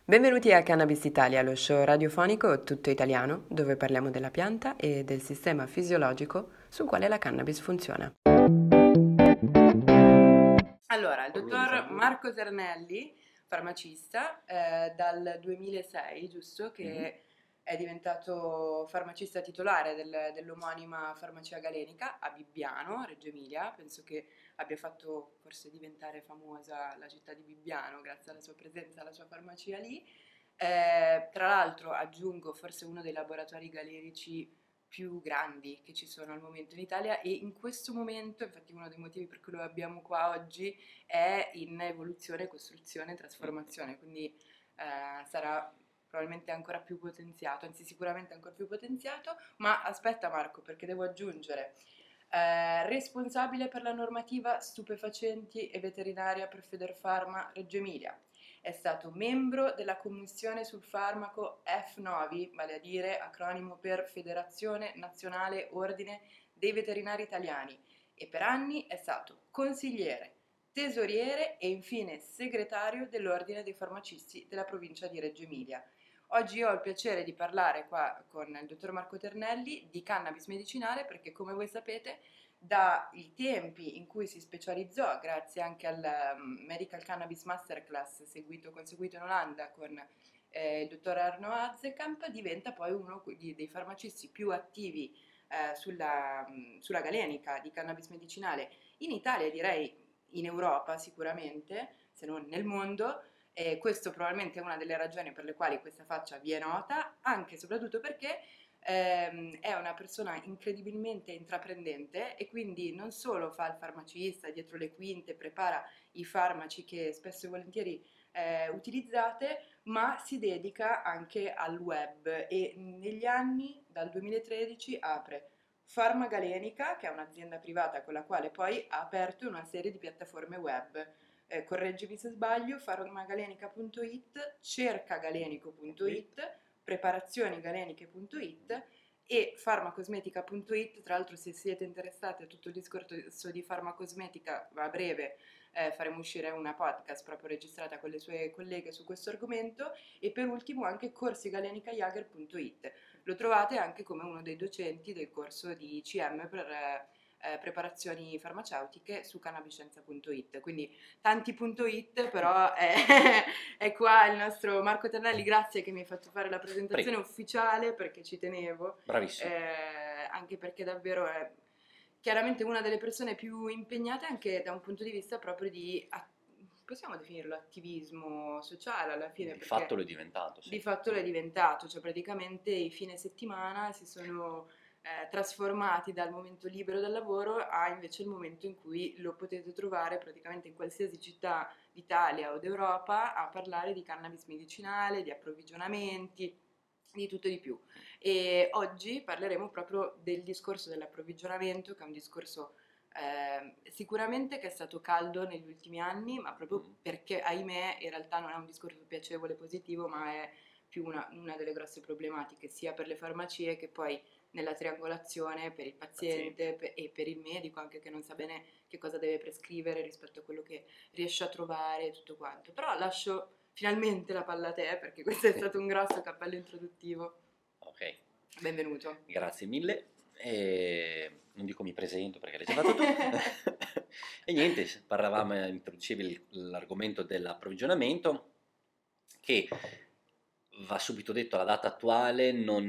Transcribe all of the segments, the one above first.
Benvenuti a Cannabis Italia, lo show radiofonico tutto italiano dove parliamo della pianta e del sistema fisiologico sul quale la cannabis funziona. Allora, il dottor Marco Ternelli, farmacista, dal 2006, giusto, che è diventato farmacista titolare dell'omonima farmacia galenica a Bibbiano, Reggio Emilia. Penso che abbia fatto forse diventare famosa la città di Bibbiano grazie alla sua presenza, alla sua farmacia lì. Tra l'altro aggiungo forse uno dei laboratori galenici più grandi che ci sono al momento in Italia, e in questo momento, infatti uno dei motivi per cui lo abbiamo qua oggi, è in evoluzione, costruzione e trasformazione, quindi sarà probabilmente ancora più potenziato, anzi sicuramente ancora più potenziato. Ma aspetta Marco, perché devo aggiungere responsabile per la normativa stupefacenti e veterinaria per Federfarma Reggio Emilia. È stato membro della commissione sul farmaco FNOVI, vale a dire acronimo per Federazione Nazionale Ordine dei Veterinari Italiani, e per anni è stato consigliere, tesoriere e infine segretario dell'Ordine dei Farmacisti della provincia di Reggio Emilia. Oggi ho il piacere di parlare qua con il dottor Marco Ternelli di cannabis medicinale perché, come voi sapete, dai tempi in cui si specializzò, grazie anche al Medical Cannabis Masterclass conseguito in Olanda con il dottor Arno Hazekamp, diventa poi uno dei farmacisti più attivi sulla galenica di cannabis medicinale in Italia, direi in Europa sicuramente, se non nel mondo. E questo probabilmente è una delle ragioni per le quali questa faccia vi è nota, anche e soprattutto perché è una persona incredibilmente intraprendente e quindi non solo fa il farmacista dietro le quinte, prepara i farmaci che spesso e volentieri utilizzate, ma si dedica anche al web e negli anni, dal 2013, apre Pharma Galenica, che è un'azienda privata con la quale poi ha aperto una serie di piattaforme web. Correggimi se sbaglio, farmagalenica.it, cercagalenico.it, preparazionigaleniche.it e farmacosmetica.it. Tra l'altro, se siete interessati a tutto il discorso di farmacosmetica, a breve faremo uscire una podcast proprio registrata con le sue colleghe su questo argomento. E per ultimo anche corsigalenicaiager.it. Lo trovate anche come uno dei docenti del corso di ICM per preparazioni farmaceutiche su cannabiscienza.it. Quindi tanti .it, però è qua il nostro Marco Ternelli. Grazie che mi hai fatto fare la presentazione ufficiale perché ci tenevo. Bravissimo. Anche perché davvero è chiaramente una delle persone più impegnate anche da un punto di vista proprio di possiamo definirlo attivismo sociale alla fine, Di perché fatto lo è diventato, sì. di fatto lo è diventato, cioè praticamente i fine settimana si sono trasformati dal momento libero dal lavoro a invece il momento in cui lo potete trovare praticamente in qualsiasi città d'Italia o d'Europa a parlare di cannabis medicinale, di approvvigionamenti, di tutto e di più. E oggi parleremo proprio del discorso dell'approvvigionamento, che è un discorso sicuramente che è stato caldo negli ultimi anni, ma proprio perché, ahimè, in realtà non è un discorso piacevole, positivo, ma è più una delle grosse problematiche, sia per le farmacie che poi nella triangolazione per il paziente e per il medico, anche che non sa bene che cosa deve prescrivere rispetto a quello che riesce a trovare e tutto quanto. Però lascio finalmente la palla a te, perché questo è stato un grosso cappello introduttivo. Ok, Benvenuto. grazie mille. Non dico mi presento perché l'hai già fatto tu. E niente, parlavamo, introducevi l'argomento dell'approvvigionamento, che va subito detto, alla data attuale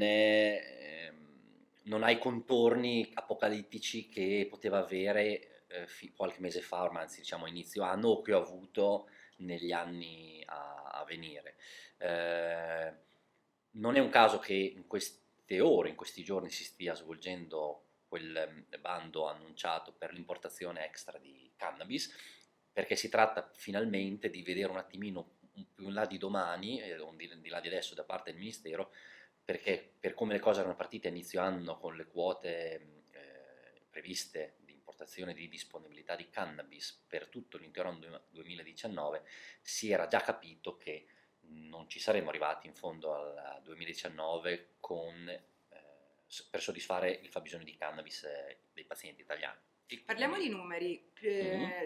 non ha i contorni apocalittici che poteva avere qualche mese fa, ormai, anzi diciamo inizio anno, o che ho avuto negli anni a venire. Non è un caso che in queste ore, in questi giorni si stia svolgendo quel bando annunciato per l'importazione extra di cannabis, perché si tratta finalmente di vedere un attimino più in là di domani, di là di adesso da parte del Ministero, perché per come le cose erano partite a inizio anno con le quote previste di importazione di disponibilità di cannabis per tutto l'intero anno 2019, si era già capito che non ci saremmo arrivati in fondo al 2019 per soddisfare il fabbisogno di cannabis dei pazienti italiani. Parliamo di numeri. Mhm.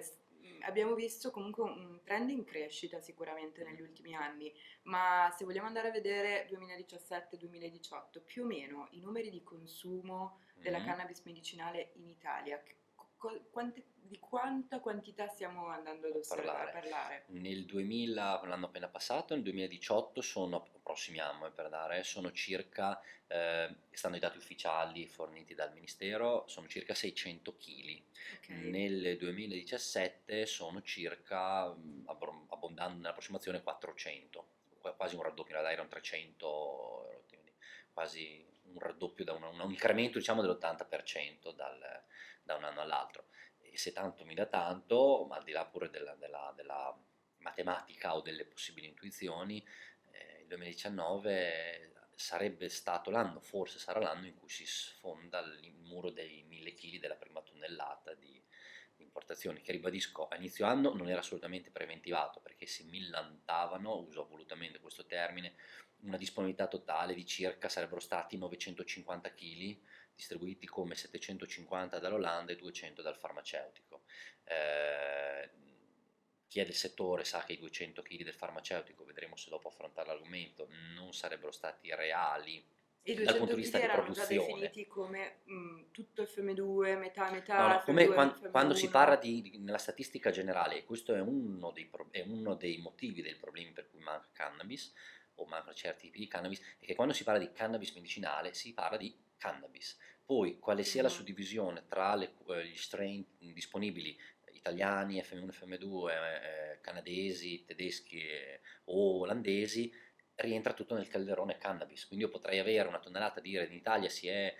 abbiamo visto comunque un trend in crescita sicuramente negli ultimi anni, ma se vogliamo andare a vedere 2017-2018, più o meno i numeri di consumo della Mm. cannabis medicinale in Italia, di quanta quantità stiamo andando ad a Parlare. parlare? Nel 2000, l'anno appena passato, nel 2018 prossimiamo per dare, sono circa, stando ai dati ufficiali forniti dal Ministero, sono circa 600 kg. Ok, Nel 2017 sono circa, abbondando nell'approssimazione, 400, quasi un raddoppio, in realtà erano 300, quindi quasi un raddoppio, un incremento diciamo dell'80% da un anno all'altro. E se tanto mi dà tanto, ma al di là pure della matematica o delle possibili intuizioni, il 2019 sarebbe stato l'anno, forse sarà l'anno in cui si sfonda il muro dei 1000 kg della prima tonnellata di importazioni, che ribadisco a inizio anno non era assolutamente preventivato, perché si millantavano, uso volutamente questo termine, una disponibilità totale di circa sarebbero stati 950 kg, distribuiti come 750 dall'Olanda e 200 dal farmaceutico. Eh, Chi è del settore sa che i 200 kg del farmaceutico, vedremo se dopo affrontare l'argomento, non sarebbero stati reali i dal punto 200 di kg vista di erano già produzione. definiti come tutto FM2, metà No, metà, no, come FM2, quando si parla FM1. nella statistica generale, e questo è è uno dei motivi dei problemi per cui manca cannabis, o mancano certi tipi di cannabis, è che quando si parla di cannabis medicinale si parla di cannabis. Poi, quale sia la Mhm. suddivisione tra gli strain disponibili, italiani, FM1, FM2, canadesi, tedeschi o olandesi, rientra tutto nel calderone cannabis. Quindi io potrei avere una tonnellata, dire in Italia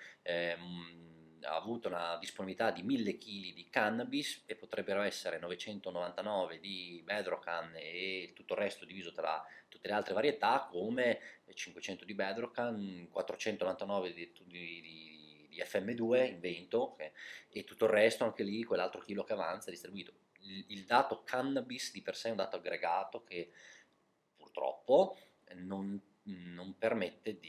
ha avuto una disponibilità di 1000 kg di cannabis e potrebbero essere 999 di Bedrocan e tutto il resto diviso tra tutte le altre varietà, come 500 di Bedrocan, 499 di FM2 in vento, e tutto il resto anche lì, quell'altro chilo che avanza è distribuito. Il dato cannabis di per sé è un dato aggregato che purtroppo non permette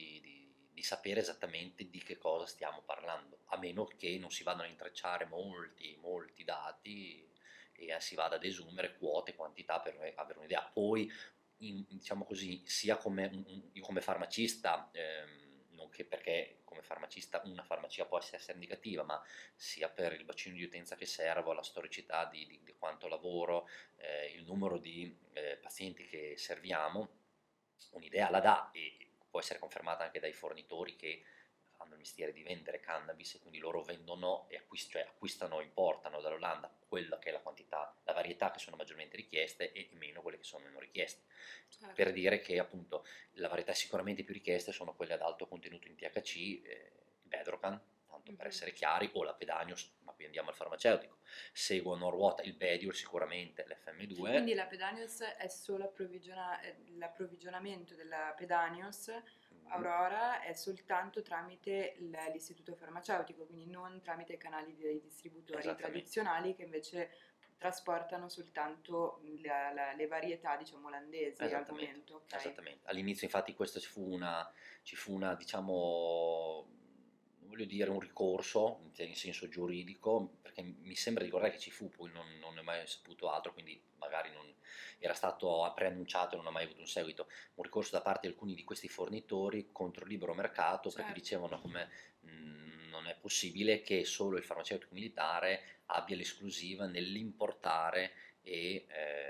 di sapere esattamente di che cosa stiamo parlando, a meno che non si vadano a intrecciare molti dati e si vada ad esumere quote, quantità per avere un'idea. Poi, diciamo così, sia io come farmacista, non che perché come farmacista una farmacia può essere indicativa, ma sia per il bacino di utenza che servo, la storicità di quanto lavoro, il numero di pazienti che serviamo, un'idea la dà e può essere confermata anche dai fornitori che fanno il mestiere di vendere cannabis e quindi loro vendono e cioè acquistano, importano dall'Olanda quella che è la quantità, la varietà che sono maggiormente richieste e meno quelle che sono meno richieste. Per Certo. dire che appunto la varietà sicuramente più richieste sono quelle ad alto contenuto in THC, il Bedrocan, tanto per Mhm. essere chiari, o la Pedanius, ma qui andiamo al farmaceutico. Seguono a ruota il Bediur sicuramente, Quindi l'FM2. la Pedanios è solo l'approvvigionamento della Pedanios Mhm. Aurora è soltanto tramite l'istituto farmaceutico, quindi non tramite i canali dei distributori Esattamente. tradizionali che invece trasportano soltanto le varietà, diciamo, olandesi al Esattamente, momento, ok? esattamente. All'inizio infatti questo ci fu una, diciamo, non voglio dire un ricorso in senso giuridico, perché mi sembra di ricordare che ci fu, poi non ne ho mai saputo altro, quindi magari non era stato preannunciato e non ha mai avuto un seguito, un ricorso da parte di alcuni di questi fornitori contro il libero mercato, perché Certo. dicevano come non è possibile che solo il farmaceutico militare abbia l'esclusiva nell'importare e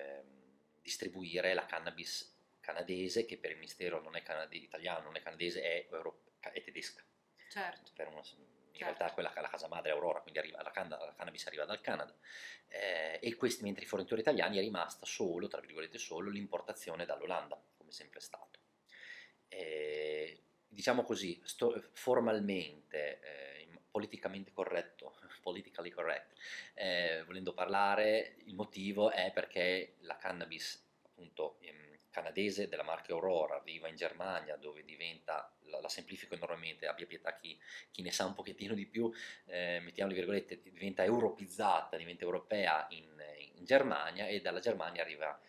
distribuire la cannabis canadese, che per il Ministero non è italiano, non è canadese, è tedesca. Certo, In realtà certo. quella la casa madre è Aurora, quindi la cannabis arriva dal Canada. E questi, mentre i fornitori italiani è rimasta solo, tra virgolette solo, l'importazione dall'Olanda, come sempre è stato. Diciamo così, formalmente, politicamente corretto, politically correct, volendo parlare, il motivo è perché la cannabis, appunto, canadese della marca Aurora arriva in Germania, dove diventa, la semplifico enormemente, abbia pietà chi ne sa un pochettino di più, mettiamo le virgolette, diventa europizzata, diventa europea in Germania, e dalla Germania arriva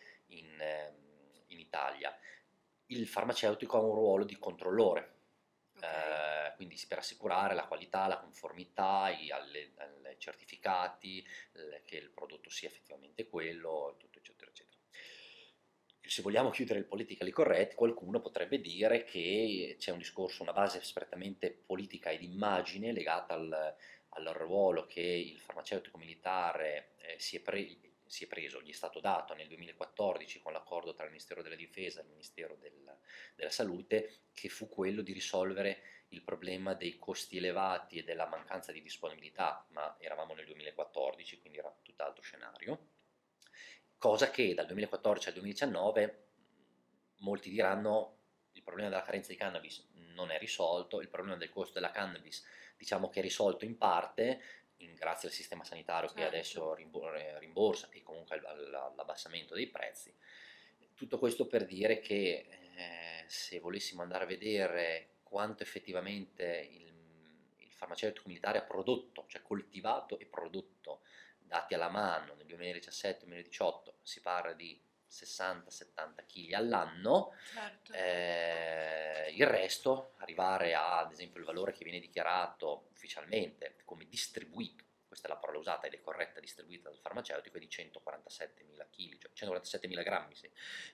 in Italia. Il farmaceutico ha un ruolo di controllore, Ok. quindi per assicurare la qualità, la conformità alle certificati, che il prodotto sia effettivamente quello, tutto eccetera eccetera. Se vogliamo chiudere il politically correct, qualcuno potrebbe dire che c'è un discorso, una base strettamente politica ed immagine legata al ruolo che il farmaceutico militare si è preso, gli è stato dato nel 2014 con l'accordo tra il Ministero della Difesa e il Ministero della Salute, che fu quello di risolvere il problema dei costi elevati e della mancanza di disponibilità, ma eravamo nel 2014, quindi era tutt'altro scenario. Cosa che dal 2014 al 2019 molti diranno il problema della carenza di cannabis non è risolto, il problema del costo della cannabis diciamo che è risolto in parte, grazie al sistema sanitario che adesso rimborsa e comunque all'abbassamento dei prezzi. Tutto questo per dire che se volessimo andare a vedere quanto effettivamente il farmaceutico militare ha prodotto, cioè coltivato e prodotto, dati alla mano nel 2017-2018, si parla di 60-70 kg all'anno, Certo. Il resto, arrivare a, ad esempio il valore che viene dichiarato ufficialmente come distribuito, questa è la parola usata ed è corretta, distribuita dal farmaceutico, è di 147.000 kg, cioè 147.000 grammi, sì,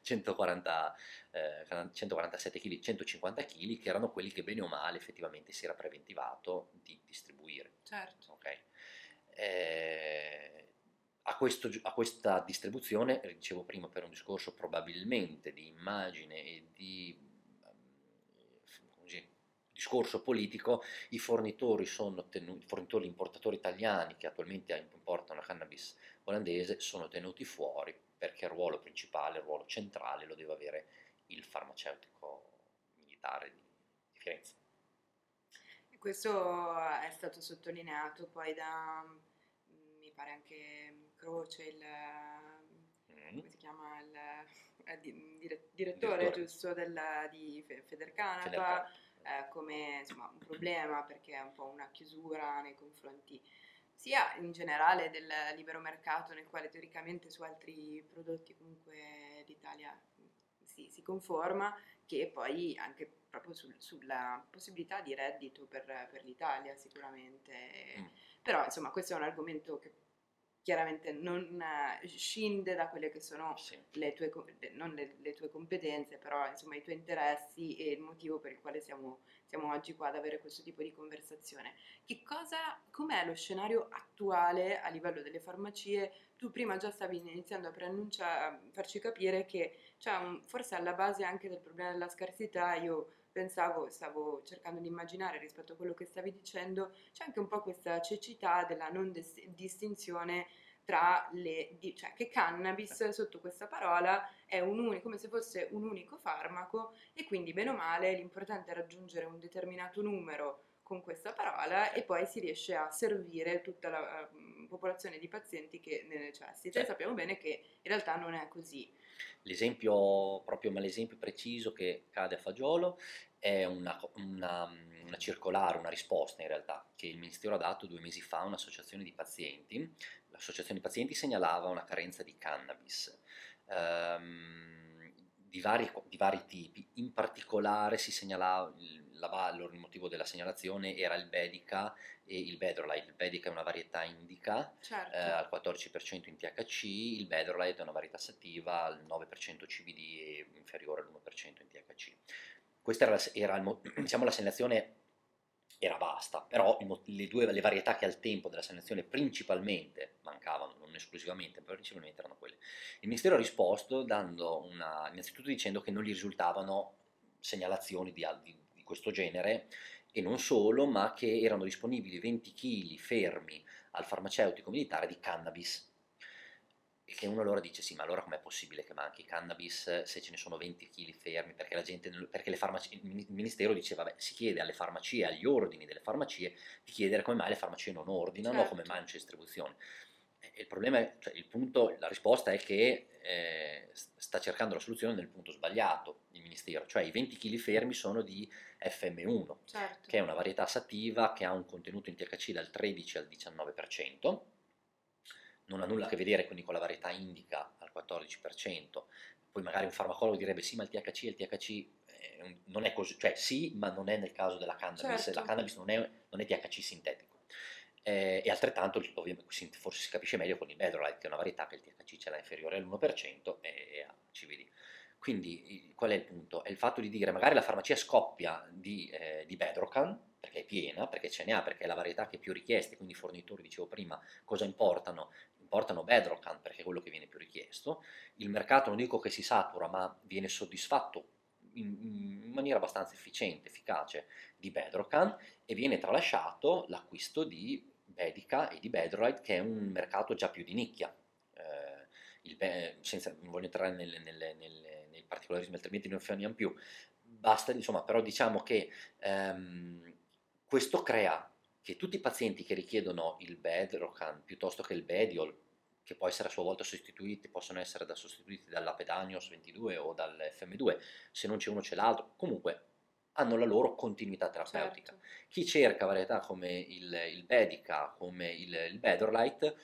147 kg, 150 kg, che erano quelli che bene o male effettivamente si era preventivato di distribuire. Certo. Okay. A questa distribuzione, dicevo prima, per un discorso probabilmente di immagine e di così, discorso politico, i fornitori fornitori importatori italiani che attualmente importano cannabis olandese sono tenuti fuori perché il ruolo principale, il ruolo centrale lo deve avere il farmaceutico militare di Firenze. E questo è stato sottolineato poi mi pare anche Croce, come si chiama, direttore giusto di Federcanapa, come insomma, un problema perché è un po' una chiusura nei confronti sia in generale del libero mercato nel quale teoricamente su altri prodotti comunque l'Italia si conforma, che poi anche proprio sulla possibilità di reddito per l'Italia sicuramente. Però insomma questo è un argomento che chiaramente non scinde da quelle che sono le tue, non le tue competenze, però insomma i tuoi interessi e il motivo per il quale siamo oggi qua ad avere questo tipo di conversazione. Com'è lo scenario attuale a livello delle farmacie? Tu prima già stavi iniziando a farci capire che forse alla base anche del problema della scarsità, io stavo cercando di immaginare rispetto a quello che stavi dicendo, c'è anche un po' questa cecità della non distinzione tra cioè che cannabis sotto questa parola è come se fosse un unico farmaco e quindi bene o male l'importante è raggiungere un determinato numero con questa parola e poi si riesce a servire tutta la popolazione di pazienti che ne necessita. E sappiamo bene che in realtà non è così. L'esempio proprio, ma l'esempio preciso che cade a fagiolo è una circolare, una risposta in realtà, che il Ministero ha dato 2 mesi fa a un'associazione di pazienti. L'associazione di pazienti segnalava una carenza di cannabis. Di vari tipi, in particolare si segnalava il motivo della segnalazione era il Bedica e il Bedrolite. Il Bedica è una varietà indica al 14% in THC, il Bedrolite è una varietà sativa al 9% CBD e inferiore all'1% in THC. Questa era diciamo, la segnalazione era vasta, però le varietà che al tempo della segnalazione principalmente mancavano, non esclusivamente, ma principalmente erano quelle. Il Ministero ha risposto innanzitutto dicendo che non gli risultavano segnalazioni di questo genere e non solo, ma che erano disponibili 20 kg fermi al farmaceutico militare di cannabis. E che uno allora dice: sì, ma allora com'è possibile che manchi cannabis se ce ne sono 20 kg fermi? Perché il Ministero diceva: beh, si chiede alle farmacie, agli ordini delle farmacie, di chiedere come mai le farmacie non ordinano, come mai non c'è distribuzione. Il problema è, cioè il punto, la risposta è che sta cercando la soluzione nel punto sbagliato il Ministero, cioè i 20 kg fermi sono di FM1, che è una varietà sativa che ha un contenuto in THC dal 13 al 19%, non ha nulla a che vedere quindi con la varietà indica al 14%, poi magari un farmacologo direbbe sì, ma il THC non è così, cioè sì, ma non è nel caso della cannabis. La Certo. cannabis non è THC sintetico. E altrettanto, ovviamente, forse si capisce meglio con il Bedrolite, che è una varietà che il THC ce l'ha inferiore all'1% e ha CBD. Quindi qual è il punto? È il fatto di dire magari la farmacia scoppia di Bedrocan, perché è piena, perché ce ne ha, perché è la varietà che è più richiesta, quindi i fornitori, dicevo prima, cosa importano? Importano Bedrocan perché è quello che viene più richiesto. Il mercato non dico che si satura, ma viene soddisfatto in maniera abbastanza efficiente, efficace di Bedrocan, e viene tralasciato l'acquisto di Bedica e di Bedroid, che è un mercato già più di nicchia. Non voglio entrare nei particolarismi, altrimenti non finiamo più. Basta, insomma, però diciamo che questo crea che tutti i pazienti che richiedono il Bedrocan piuttosto che il Bediol, che può essere a sua volta sostituiti, possono essere sostituiti dall'Apedanios 22 o dall'FM2, se non c'è uno c'è l'altro, comunque hanno la loro continuità terapeutica. Certo. Chi cerca varietà come il Bedica, come il Bedrolite,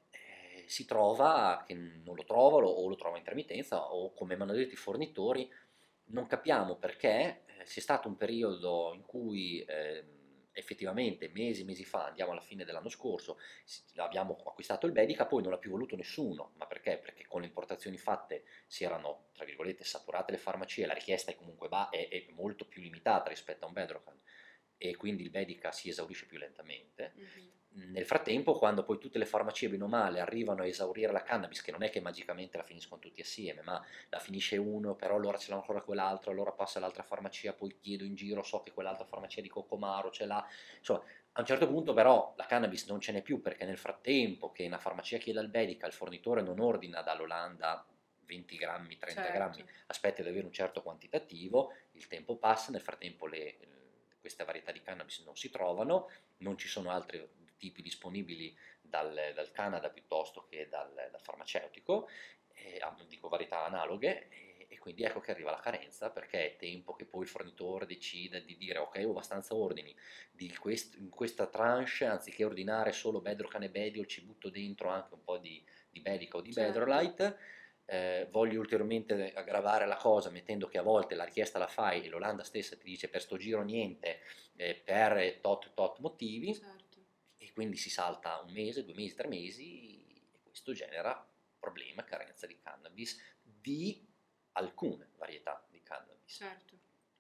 si trova che non lo trova o lo trova a intermittenza o come mi hanno detto i fornitori, non capiamo perché c'è stato un periodo in cui effettivamente mesi fa, andiamo alla fine dell'anno scorso, abbiamo acquistato il Bedica, poi non l'ha più voluto nessuno, ma perché? Perché con le importazioni fatte si erano, tra virgolette, saturate le farmacie, la richiesta è comunque è molto più limitata rispetto a un Bedrocan, e quindi il Bedica si esaurisce più lentamente. Mhm. Nel frattempo, quando poi tutte le farmacie, bene o male, arrivano a esaurire la cannabis, che non è che magicamente la finiscono tutti assieme, ma la finisce uno, però allora ce l'ha ancora quell'altro, allora passa all'altra farmacia, poi chiedo in giro, so che quell'altra farmacia di Cocomaro ce l'ha, insomma, a un certo punto però la cannabis non ce n'è più, perché nel frattempo che una farmacia chiede al Bedica, il fornitore non ordina dall'Olanda 20 grammi, 30 grammi, Certo. aspetta di avere un certo quantitativo, il tempo passa, nel frattempo queste varietà di cannabis non si trovano, non ci sono altri tipi disponibili dal Canada piuttosto che dal farmaceutico, dico varietà analoghe, e quindi ecco che arriva la carenza, perché è tempo che poi il fornitore decida di dire ok, ho abbastanza ordini in questa tranche, anziché ordinare solo Bedrocan e Bediol, ci butto dentro anche un po' di Bedica o di Certo. Bedrolite. Voglio ulteriormente aggravare la cosa mettendo che a volte la richiesta la fai e l'Olanda stessa ti dice per sto giro niente, per tot motivi, Certo. e quindi si salta un mese, 2 mesi, 3 mesi, e questo genera problema, carenza di cannabis, di alcune varietà di cannabis. Certo.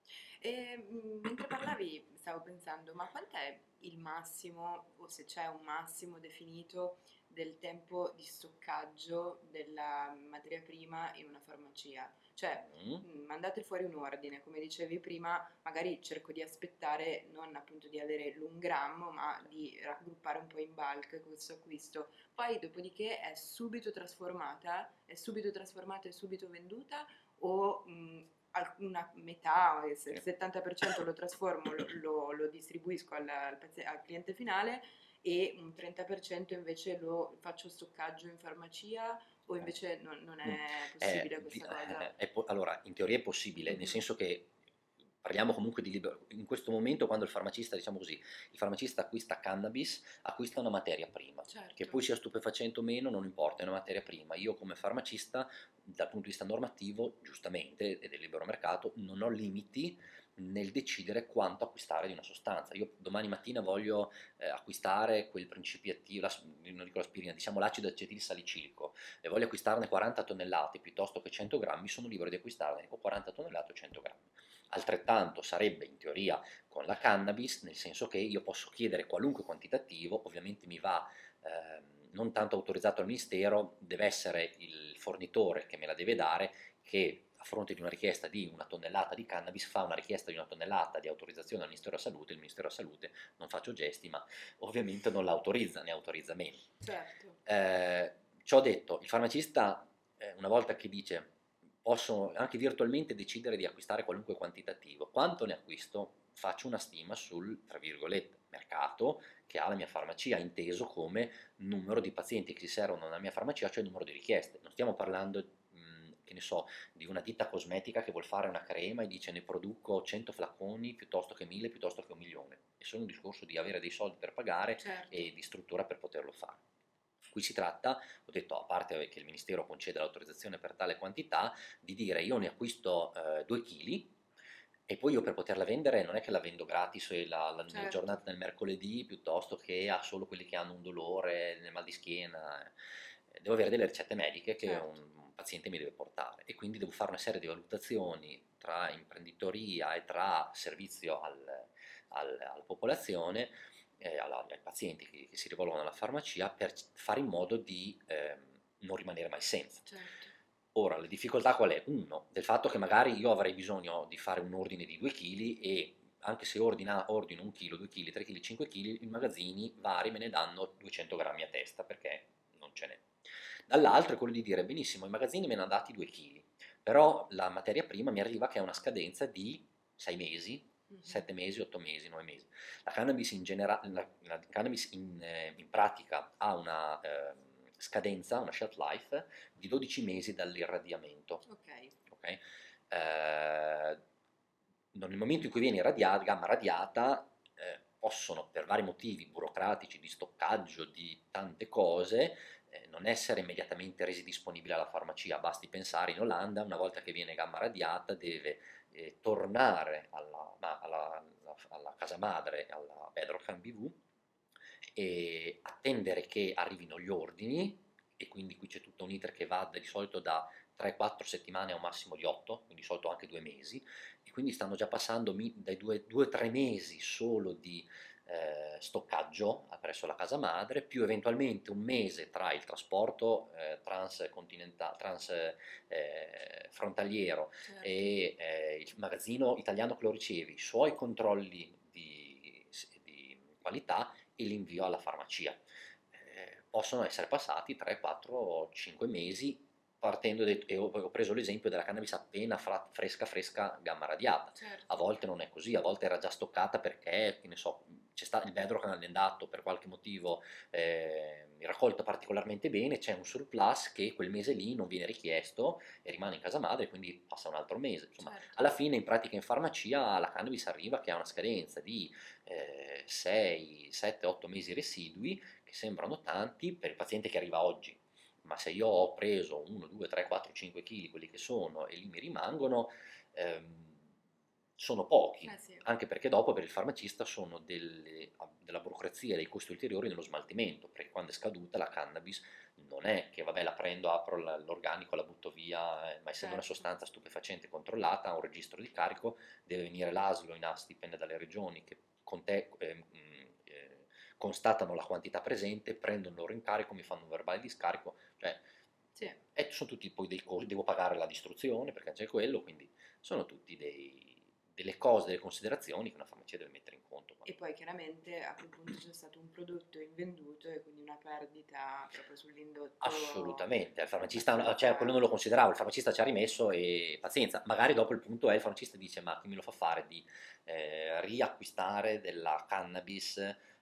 E mentre parlavi stavo pensando, ma quant'è il massimo, o se c'è un massimo definito, del tempo di stoccaggio della materia prima in una farmacia? Cioè, Mm. mandate fuori un ordine, come dicevi prima, magari cerco di aspettare, non appunto di avere l'1 grammo, ma di raggruppare un po' in bulk questo acquisto. Poi, dopodiché, è subito venduta, o una metà, il Sì. 70% lo trasformo, lo distribuisco al cliente finale, e un 30% invece lo faccio stoccaggio in farmacia, o invece non Mm. è possibile questa cosa? Allora, in teoria è possibile, nel Mhm. senso che parliamo comunque di libero. In questo momento, quando il farmacista, diciamo così, il farmacista acquista cannabis, acquista una materia prima. Che Certo. poi sia stupefacente o meno, non importa, è una materia prima. Io come farmacista, dal punto di vista normativo, giustamente, e del libero mercato, non ho limiti nel decidere quanto acquistare di una sostanza. Io domani mattina voglio acquistare quel principio attivo, non dico l'aspirina, diciamo l'acido acetilsalicilico, e voglio acquistarne 40 tonnellate piuttosto che 100 grammi, sono libero di acquistarne 40 tonnellate o 100 grammi. Altrettanto sarebbe in teoria con la cannabis, nel senso che io posso chiedere qualunque quantitativo, ovviamente mi va non tanto autorizzato al Ministero, deve essere il fornitore che me la deve dare, che a fronte di una richiesta di 1 tonnellata di cannabis fa una richiesta di 1 tonnellata di autorizzazione al Ministero della Salute. Il Ministero della Salute, non faccio gesti, ma ovviamente non l'autorizza, ne autorizza meno. Certo. Ciò detto, il farmacista, una volta che dice posso anche virtualmente decidere di acquistare qualunque quantitativo, quanto ne acquisto? Faccio una stima sul, tra virgolette, mercato che ha la mia farmacia, inteso come numero di pazienti che si servono nella mia farmacia, cioè numero di richieste. Non stiamo parlando, che ne so, di una ditta cosmetica che vuol fare una crema e dice ne produco 100 flaconi piuttosto che 1000, piuttosto che 1 milione. È solo un discorso di avere dei soldi per pagare Certo. e di struttura per poterlo fare. Qui si tratta, ho detto, a parte che il Ministero concede l'autorizzazione per tale quantità, di dire io ne acquisto 2 kg, E poi io per poterla vendere non è che la vendo gratis nella Certo, giornata del mercoledì piuttosto che a solo quelli che hanno un dolore nel mal di schiena. Devo avere delle ricette mediche che certo. un paziente mi deve portare e quindi devo fare una serie di valutazioni tra imprenditoria e tra servizio alla popolazione, ai pazienti che si rivolgono alla farmacia per fare in modo di non rimanere mai senza. Certo. Ora, la difficoltà qual è? Uno, del fatto che magari io avrei bisogno di fare un ordine di 2 kg e anche se ordino 1 kg, 2 kg, 3 kg, 5 kg, i magazzini vari me ne danno 200 grammi a testa perché non ce n'è. Dall'altro è quello di dire, benissimo, i magazzini me ne hanno dati 2 kg, però la materia prima mi arriva che ha una scadenza di 6 mesi, Mhm. 7 mesi, 8 mesi, 9 mesi. La cannabis la cannabis in pratica ha una scadenza, una shelf life di 12 mesi dall'irradiamento. Ok, Ok? Eh, nel momento in cui viene gamma radiata, possono per vari motivi burocratici, di stoccaggio, di tante cose, non essere immediatamente resi disponibili alla farmacia. Basti pensare in Olanda, una volta che viene gamma radiata, deve tornare alla casa madre, alla Bedrocan BV, e attendere che arrivino gli ordini, e quindi qui c'è tutto un iter che va di solito da 3-4 settimane a un massimo di 8, quindi di solito anche 2 mesi, e quindi stanno già passando dai 2-3 mesi solo di stoccaggio presso la casa madre, più eventualmente un mese tra il trasporto transfrontaliero certo. e il magazzino italiano che lo ricevi, i suoi controlli di qualità e l'invio alla farmacia. Possono essere passati 3, 4, 5 mesi e ho preso l'esempio della cannabis appena fresca fresca gamma radiata. A Certo. volte non è così, a volte era già stoccata perché, che ne so, c'è stato il bedrock non è andato per qualche motivo raccolto particolarmente bene, c'è un surplus che quel mese lì non viene richiesto e rimane in casa madre, quindi passa un altro mese. Insomma, Certo. alla fine in pratica in farmacia la cannabis arriva che ha una scadenza di 6, 7, 8 mesi residui, che sembrano tanti per il paziente che arriva oggi. Ma se io ho preso 1, 2, 3, 4, 5 kg, quelli che sono, e lì mi rimangono, sono pochi, Sì. anche perché dopo per il farmacista sono della burocrazia, dei costi ulteriori nello smaltimento, perché quando è scaduta la cannabis non è che vabbè la prendo, apro l'organico, la butto via, ma essendo una Certo. sostanza stupefacente controllata, ha un registro di carico, deve venire l'ASL o i NAS, dipende dalle regioni, che con te constatano la quantità presente, prendono il loro incarico, mi fanno un verbale di scarico, cioè, Sì. e sono tutti poi dei costi, devo pagare la distruzione perché c'è quello, quindi sono tutti delle cose, delle considerazioni che una farmacia deve mettere in conto. E poi chiaramente a quel punto c'è stato un prodotto invenduto e quindi una perdita proprio sull'indotto Assolutamente, il farmacista, cioè quello abbastanza. non lo consideravo, il farmacista ci ha rimesso e pazienza, magari dopo il punto è il farmacista dice ma chi me lo fa fare di riacquistare della cannabis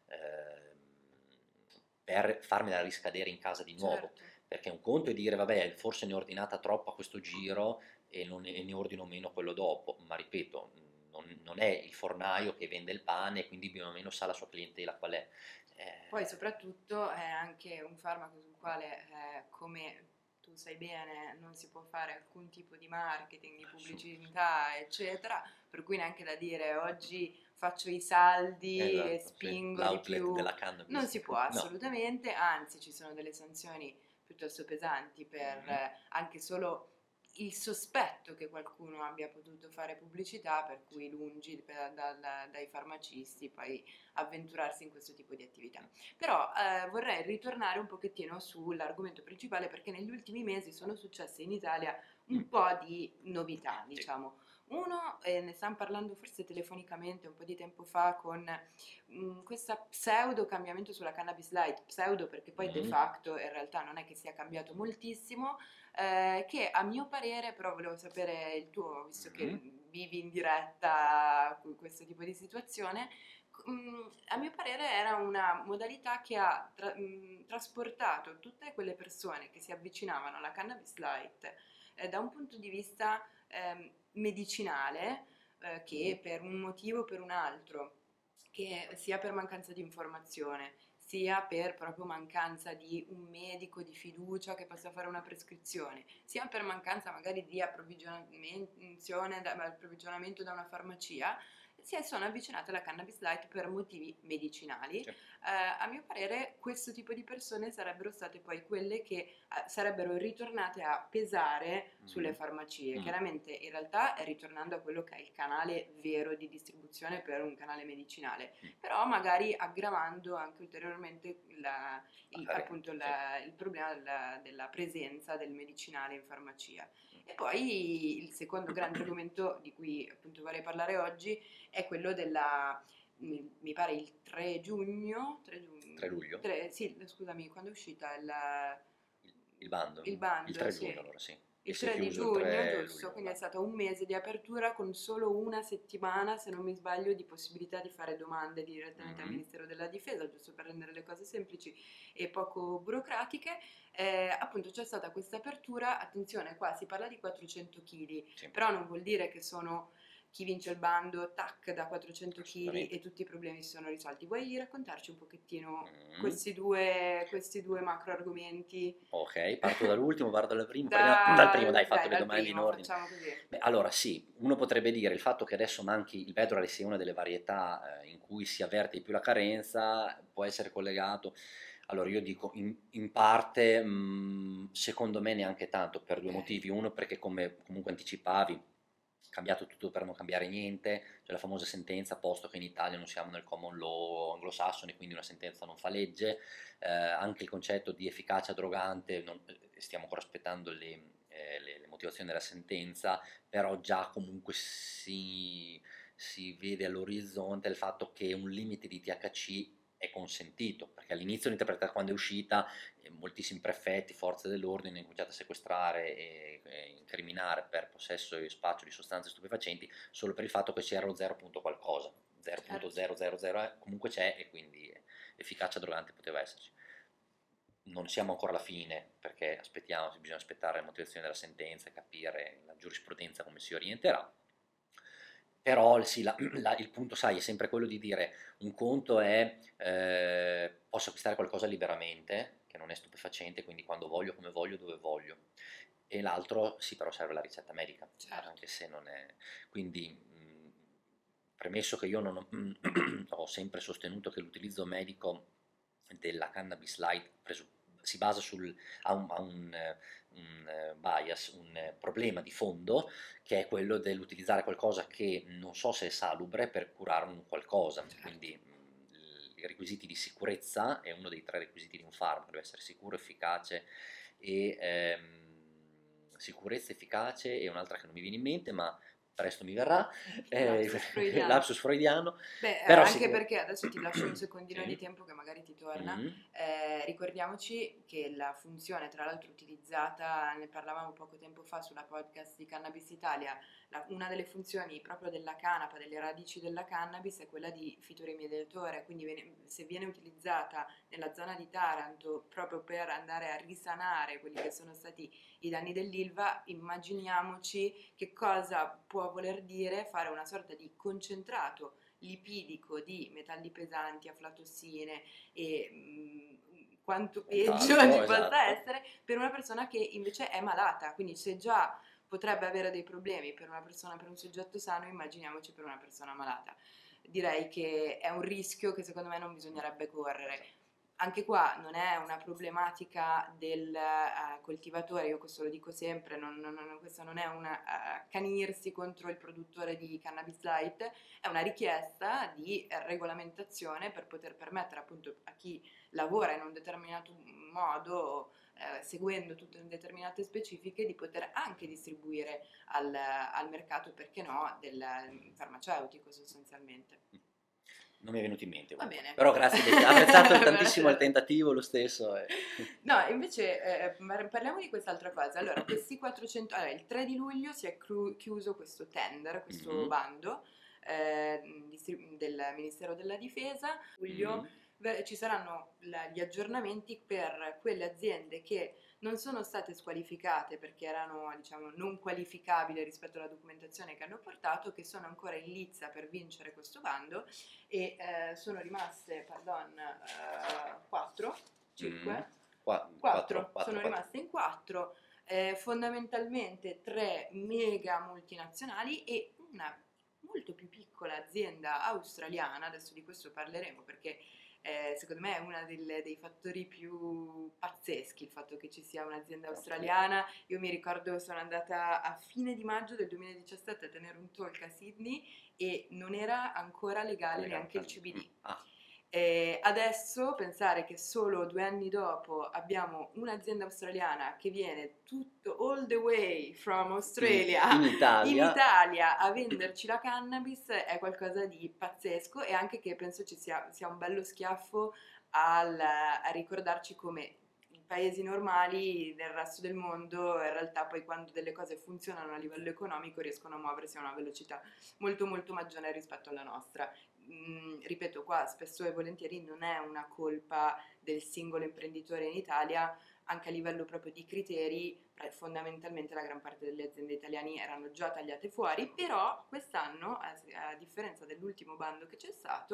per farmela riscadere in casa di nuovo, Certo. perché un conto è dire vabbè forse ne ho ordinata troppa a questo giro e ne ordino meno quello dopo, ma ripeto, non è il fornaio che vende il pane e quindi più o meno sa la sua clientela qual è. Poi soprattutto è anche un farmaco sul quale, come tu sai bene, non si può fare alcun tipo di marketing, di pubblicità, eccetera, per cui neanche da dire oggi faccio i saldi e Esatto, sì, spingo di l'outlet più, della non cannabis, si può no. assolutamente, anzi ci sono delle sanzioni piuttosto pesanti per Mhm. anche solo il sospetto che qualcuno abbia potuto fare pubblicità, per cui lungi dai farmacisti poi avventurarsi in questo tipo di attività. Però vorrei ritornare un pochettino sull'argomento principale perché negli ultimi mesi sono successe in Italia Mm, un po' di novità, sì. diciamo. Uno, ne stavamo parlando forse telefonicamente un po' di tempo fa con questa pseudo cambiamento sulla cannabis light, pseudo perché poi de Mhm, facto in realtà non è che sia cambiato moltissimo, che a mio parere, però volevo sapere il tuo, visto che mhm, vivi in diretta questo tipo di situazione, a mio parere era una modalità che ha trasportato tutte quelle persone che si avvicinavano alla cannabis light da un punto di vista medicinale, mhm, che per un motivo o per un altro, che sia per mancanza di informazione, sia per proprio mancanza di un medico di fiducia che possa fare una prescrizione, sia per mancanza magari di approvvigionamento da una farmacia, si sono avvicinate alla cannabis light per motivi medicinali. Sì. A mio parere questo tipo di persone sarebbero state poi quelle che sarebbero ritornate a pesare sulle farmacie. Chiaramente in realtà è ritornando a quello che è il canale vero di distribuzione per un canale medicinale, però magari aggravando anche ulteriormente il problema della presenza del medicinale in farmacia. E poi il secondo grande argomento di cui appunto vorrei parlare oggi è quello mi pare il 3 giugno, 3 luglio? Sì, scusami, quando è uscita Il bando? il bando, Il 3 sì. giugno allora, sì. Il Si è 3 di chiuso il giugno, 3 giusto, luglio, quindi è va. stato un mese di apertura con solo una settimana, se non mi sbaglio, di possibilità di fare domande direttamente al Ministero della Difesa, giusto per rendere le cose semplici e poco burocratiche. Appunto c'è stata questa apertura, attenzione, qua si parla di 400 kg, Sì. però non vuol dire che sono chi vince il bando, tac, da 400 kg Assolutamente. e tutti i problemi si sono risolti. Vuoi raccontarci un pochettino questi due macro argomenti? Ok, parto dall'ultimo, parto dal primo. Dal Dal primo, dai, fatto le dal domande in primo, ordine. facciamo così. Beh, allora sì, uno potrebbe dire il fatto che adesso manchi il Vedolare sia una delle varietà in cui si avverte di più la carenza, può essere collegato. Allora io dico in parte, secondo me neanche tanto, per due motivi. Uno perché come comunque anticipavi, cambiato tutto per non cambiare niente, cioè la famosa sentenza, posto che in Italia non siamo nel common law anglosassone, quindi una sentenza non fa legge, anche il concetto di efficacia drogante, stiamo ancora aspettando le motivazioni della sentenza, però già comunque si vede all'orizzonte il fatto che un limite di THC è consentito, perché all'inizio l'interpretazione quando è uscita moltissimi prefetti, forze dell'ordine hanno cominciato a sequestrare e incriminare per possesso e spaccio di sostanze stupefacenti solo per il fatto che c'era lo 0. Qualcosa, 0.000 comunque c'è e quindi efficacia drogante poteva esserci. Non siamo ancora alla fine perché bisogna aspettare la motivazione della sentenza e capire la giurisprudenza come si orienterà. Però sì, il punto, sai, è sempre quello di dire un conto è posso acquistare qualcosa liberamente, che non è stupefacente, quindi quando voglio, come voglio, dove voglio. E l'altro sì, però serve la ricetta medica, Certo. anche se non è... Quindi, premesso che io non ho, ho sempre sostenuto che l'utilizzo medico della cannabis light si basa ha un bias, un problema di fondo, che è quello dell'utilizzare qualcosa che non so se è salubre per curare un qualcosa, quindi i requisiti di sicurezza è uno dei 3 requisiti di un farmaco, deve essere sicuro, efficace e sicurezza, efficace e un'altra che non mi viene in mente, ma presto mi verrà, lapsus freudiano. Beh, però anche perché adesso ti lascio un secondino sì. di tempo che magari ti torna. Ricordiamoci che la funzione, tra l'altro utilizzata, ne parlavamo poco tempo fa sulla podcast di Cannabis Italia, una delle funzioni proprio della canapa, delle radici della cannabis, è quella di fitoremediatore, quindi se viene utilizzata nella zona di Taranto proprio per andare a risanare quelli che sono stati i danni dell'Ilva, immaginiamoci che cosa può voler dire fare una sorta di concentrato lipidico di metalli pesanti, aflatossine e quanto peggio ci possa essere per una persona che invece è malata. Quindi se già potrebbe avere dei problemi per un soggetto sano, immaginiamoci per una persona malata. Direi che è un rischio che secondo me non bisognerebbe correre. Anche qua non è una problematica del coltivatore, io questo lo dico sempre, questo non è un accanirsi contro il produttore di cannabis light, è una richiesta di regolamentazione per poter permettere appunto a chi lavora in un determinato modo, seguendo tutte determinate specifiche, di poter anche distribuire al mercato, perché no, del farmaceutico sostanzialmente. Non mi è venuto in mente. Va bene. Però grazie, ho apprezzato tantissimo il tentativo, lo stesso. No, invece parliamo di quest'altra cosa. Allora, questi 400... Allora, il 3 di luglio si è chiuso questo tender, questo bando del Ministero della Difesa. Luglio ci saranno gli aggiornamenti per quelle aziende che non sono state squalificate perché erano, diciamo, non qualificabili rispetto alla documentazione che hanno portato, che sono ancora in lizza per vincere questo bando e sono rimaste, 4, 5, 4, sono rimaste in 4, fondamentalmente 3 mega multinazionali e una molto più piccola azienda australiana. Adesso di questo parleremo perché secondo me è uno dei fattori più pazzeschi il fatto che ci sia un'azienda australiana. Io mi ricordo, sono andata a fine di maggio del 2017 a tenere un talk a Sydney e non era ancora legale neanche il CBD. Adesso pensare che solo 2 anni dopo abbiamo un'azienda australiana che viene tutto all the way from Australia in Italia a venderci la cannabis è qualcosa di pazzesco, e anche che penso sia un bello schiaffo a ricordarci come i paesi normali del resto del mondo in realtà poi, quando delle cose funzionano a livello economico, riescono a muoversi a una velocità molto molto maggiore rispetto alla nostra. Ripeto, qua spesso e volentieri non è una colpa del singolo imprenditore in Italia, anche a livello proprio di criteri, fondamentalmente la gran parte delle aziende italiane erano già tagliate fuori, però quest'anno, a differenza dell'ultimo bando che c'è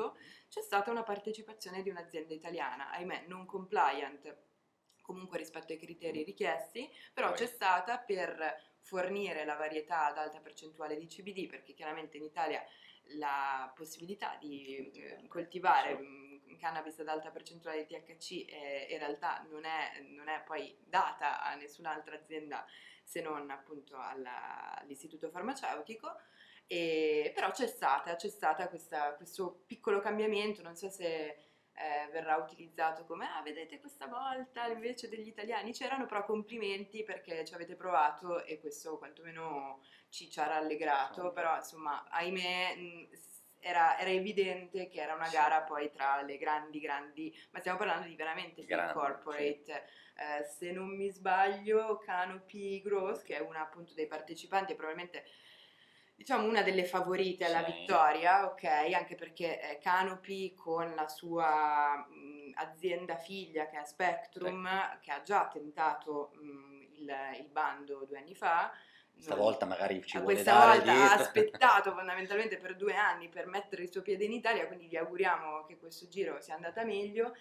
stata una partecipazione di un'azienda italiana, ahimè non compliant comunque rispetto ai criteri richiesti, però c'è stata per fornire la varietà ad alta percentuale di CBD, perché chiaramente in Italia la possibilità di coltivare cannabis ad alta percentuale di THC in realtà non è poi data a nessun'altra azienda se non appunto all'istituto farmaceutico. Però c'è stata questo piccolo cambiamento, non so se verrà utilizzato come vedete questa volta invece degli italiani c'erano, però complimenti perché ci avete provato e questo quantomeno ci ha rallegrato, però insomma ahimè era evidente che era una gara poi tra le grandi, ma stiamo parlando di veramente big corporate. Sì. Se non mi sbaglio, Canopy Growth, che è una appunto dei partecipanti, è probabilmente diciamo una delle favorite alla vittoria, ok? Anche perché Canopy con la sua azienda figlia che è Spectrum, che ha già tentato il bando 2 anni fa. Stavolta magari ci vuole questa dare volta dietro. Ha aspettato fondamentalmente per 2 anni per mettere il suo piede in Italia, quindi gli auguriamo che questo giro sia andata meglio.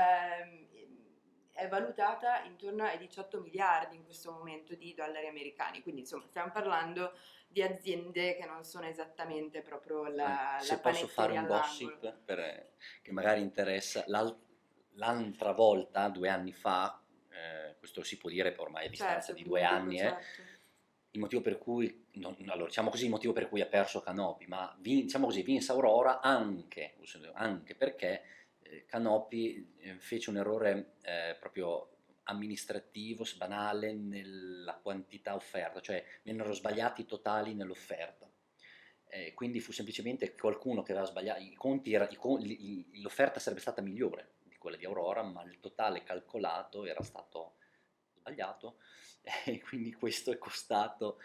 È valutata intorno ai 18 miliardi in questo momento di dollari americani, quindi insomma stiamo parlando di aziende che non sono esattamente proprio se la posso fare un gossip che magari interessa, l'altra volta 2 anni fa, questo si può dire ormai a distanza di 2 anni, certo. Il motivo per cui, allora diciamo così, il motivo per cui ha perso Canopy, ma diciamo così, vinse Aurora anche perché Canopy fece un errore proprio amministrativo, banale, nella quantità offerta, cioè vennero sbagliati i totali nell'offerta. Quindi fu semplicemente qualcuno che aveva sbagliato i conti, l'offerta sarebbe stata migliore di quella di Aurora, ma il totale calcolato era stato sbagliato, e quindi questo è costato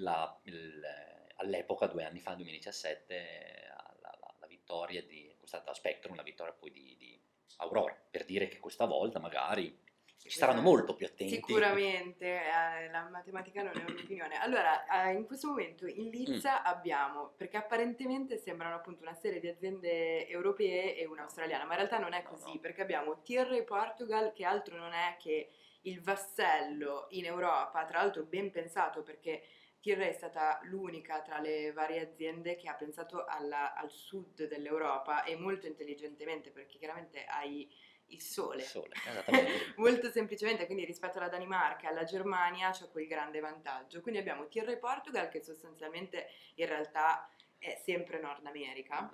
all'epoca, 2 anni fa, 2017, la vittoria è costata a Spectrum, la vittoria poi di Aurora, per dire che questa volta magari ci saranno molto più attenti. Sicuramente, la matematica non è un'opinione. Allora, in questo momento in lizza abbiamo, perché apparentemente sembrano appunto una serie di aziende europee e una australiana, ma in realtà non è così, perché abbiamo Tilray Portugal, che altro non è che il vassello in Europa, tra l'altro ben pensato, perché Tilray è stata l'unica tra le varie aziende che ha pensato al sud dell'Europa, e molto intelligentemente, perché chiaramente hai il sole. Molto semplicemente, quindi rispetto alla Danimarca e alla Germania c'è quel grande vantaggio. Quindi abbiamo Tilray Portugal, che sostanzialmente in realtà è sempre Nord America.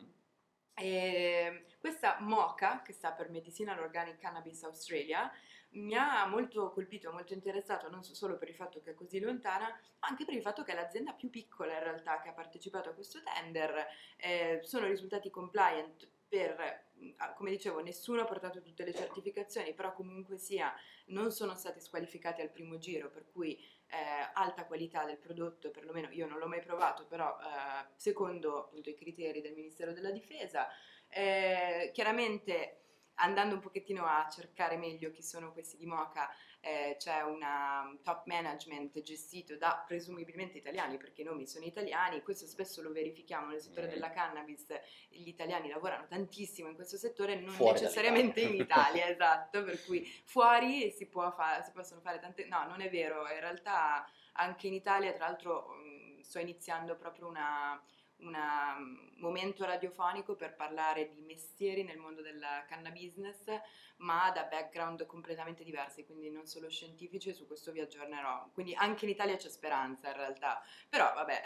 E questa MOCA, che sta per Medicinal Organic Cannabis Australia, mi ha molto colpito, molto interessato, non solo per il fatto che è così lontana, ma anche per il fatto che è l'azienda più piccola in realtà che ha partecipato a questo tender. Sono risultati compliant per, come dicevo, nessuno ha portato tutte le certificazioni, però comunque sia non sono stati squalificati al primo giro, per cui alta qualità del prodotto, perlomeno io non l'ho mai provato, però secondo appunto i criteri del Ministero della Difesa. Chiaramente andando un pochettino a cercare meglio chi sono questi di Moka, c'è una top management gestito da presumibilmente italiani, perché i nomi sono italiani. Questo spesso lo verifichiamo nel settore della cannabis, gli italiani lavorano tantissimo in questo settore, non Fuori necessariamente in dall'Italia. Italia, esatto, per cui fuori si possono fare tante... No, non è vero, in realtà anche in Italia, tra l'altro sto iniziando proprio un momento radiofonico per parlare di mestieri nel mondo del cannabusiness, ma da background completamente diversi, quindi non solo scientifici, e su questo vi aggiornerò. Quindi anche in Italia c'è speranza in realtà, però vabbè.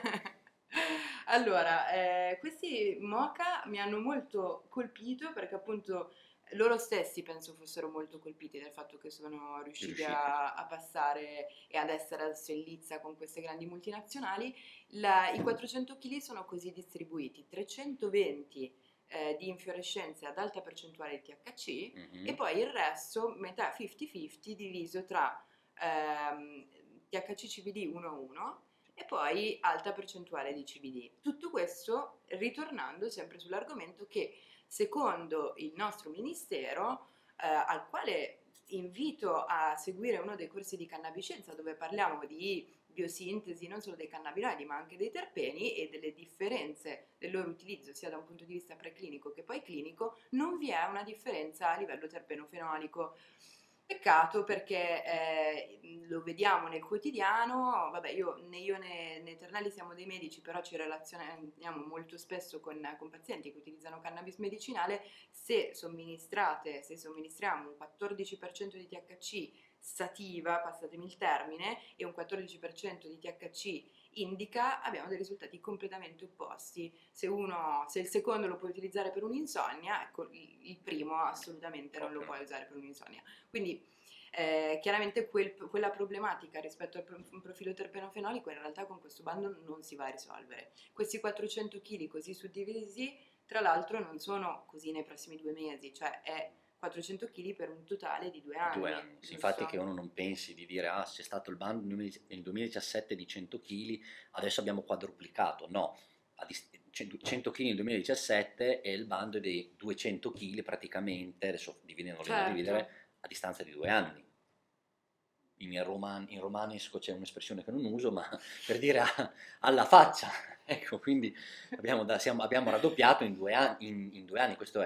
Allora, questi Mocha mi hanno molto colpito perché appunto loro stessi penso fossero molto colpiti dal fatto che sono riusciti Riusciti. a passare e ad essere adesso in lizza con queste grandi multinazionali. I 400 kg sono così distribuiti: 320 di infiorescenze ad alta percentuale di THC e poi il resto, metà 50-50, diviso tra THC CBD 1:1 e poi alta percentuale di CBD. Tutto questo ritornando sempre sull'argomento che, secondo il nostro ministero, al quale invito a seguire uno dei corsi di cannabiscienza dove parliamo di biosintesi non solo dei cannabinoidi ma anche dei terpeni e delle differenze del loro utilizzo sia da un punto di vista preclinico che poi clinico, non vi è una differenza a livello terpeno-fenolico. Peccato perché lo vediamo nel quotidiano, vabbè né Eternelli siamo dei medici, però ci relazioniamo molto spesso con pazienti che utilizzano cannabis medicinale. Se somministriamo un 14% di THC sativa, passatemi il termine, e un 14% di THC indica, abbiamo dei risultati completamente opposti. Se il secondo lo puoi utilizzare per un'insonnia, ecco, il primo assolutamente non lo puoi usare per un'insonnia. Quindi chiaramente quella problematica rispetto al profilo terpenofenolico in realtà con questo bando non si va a risolvere. Questi 400 kg così suddivisi, tra l'altro, non sono così nei prossimi 2 mesi, cioè è 400 kg per un totale di 2 anni. 2 anni. Sì, infatti che uno non pensi di dire c'è stato il bando nel 2017 di 100 kg, adesso abbiamo quadruplicato, no, 100 kg nel 2017 e il bando è dei 200 kg praticamente, adesso volendo dividere, a distanza di 2 anni. In romanesco c'è un'espressione che non uso, ma per dire alla faccia, ecco, quindi abbiamo raddoppiato in 2 anni, in 2 anni, questo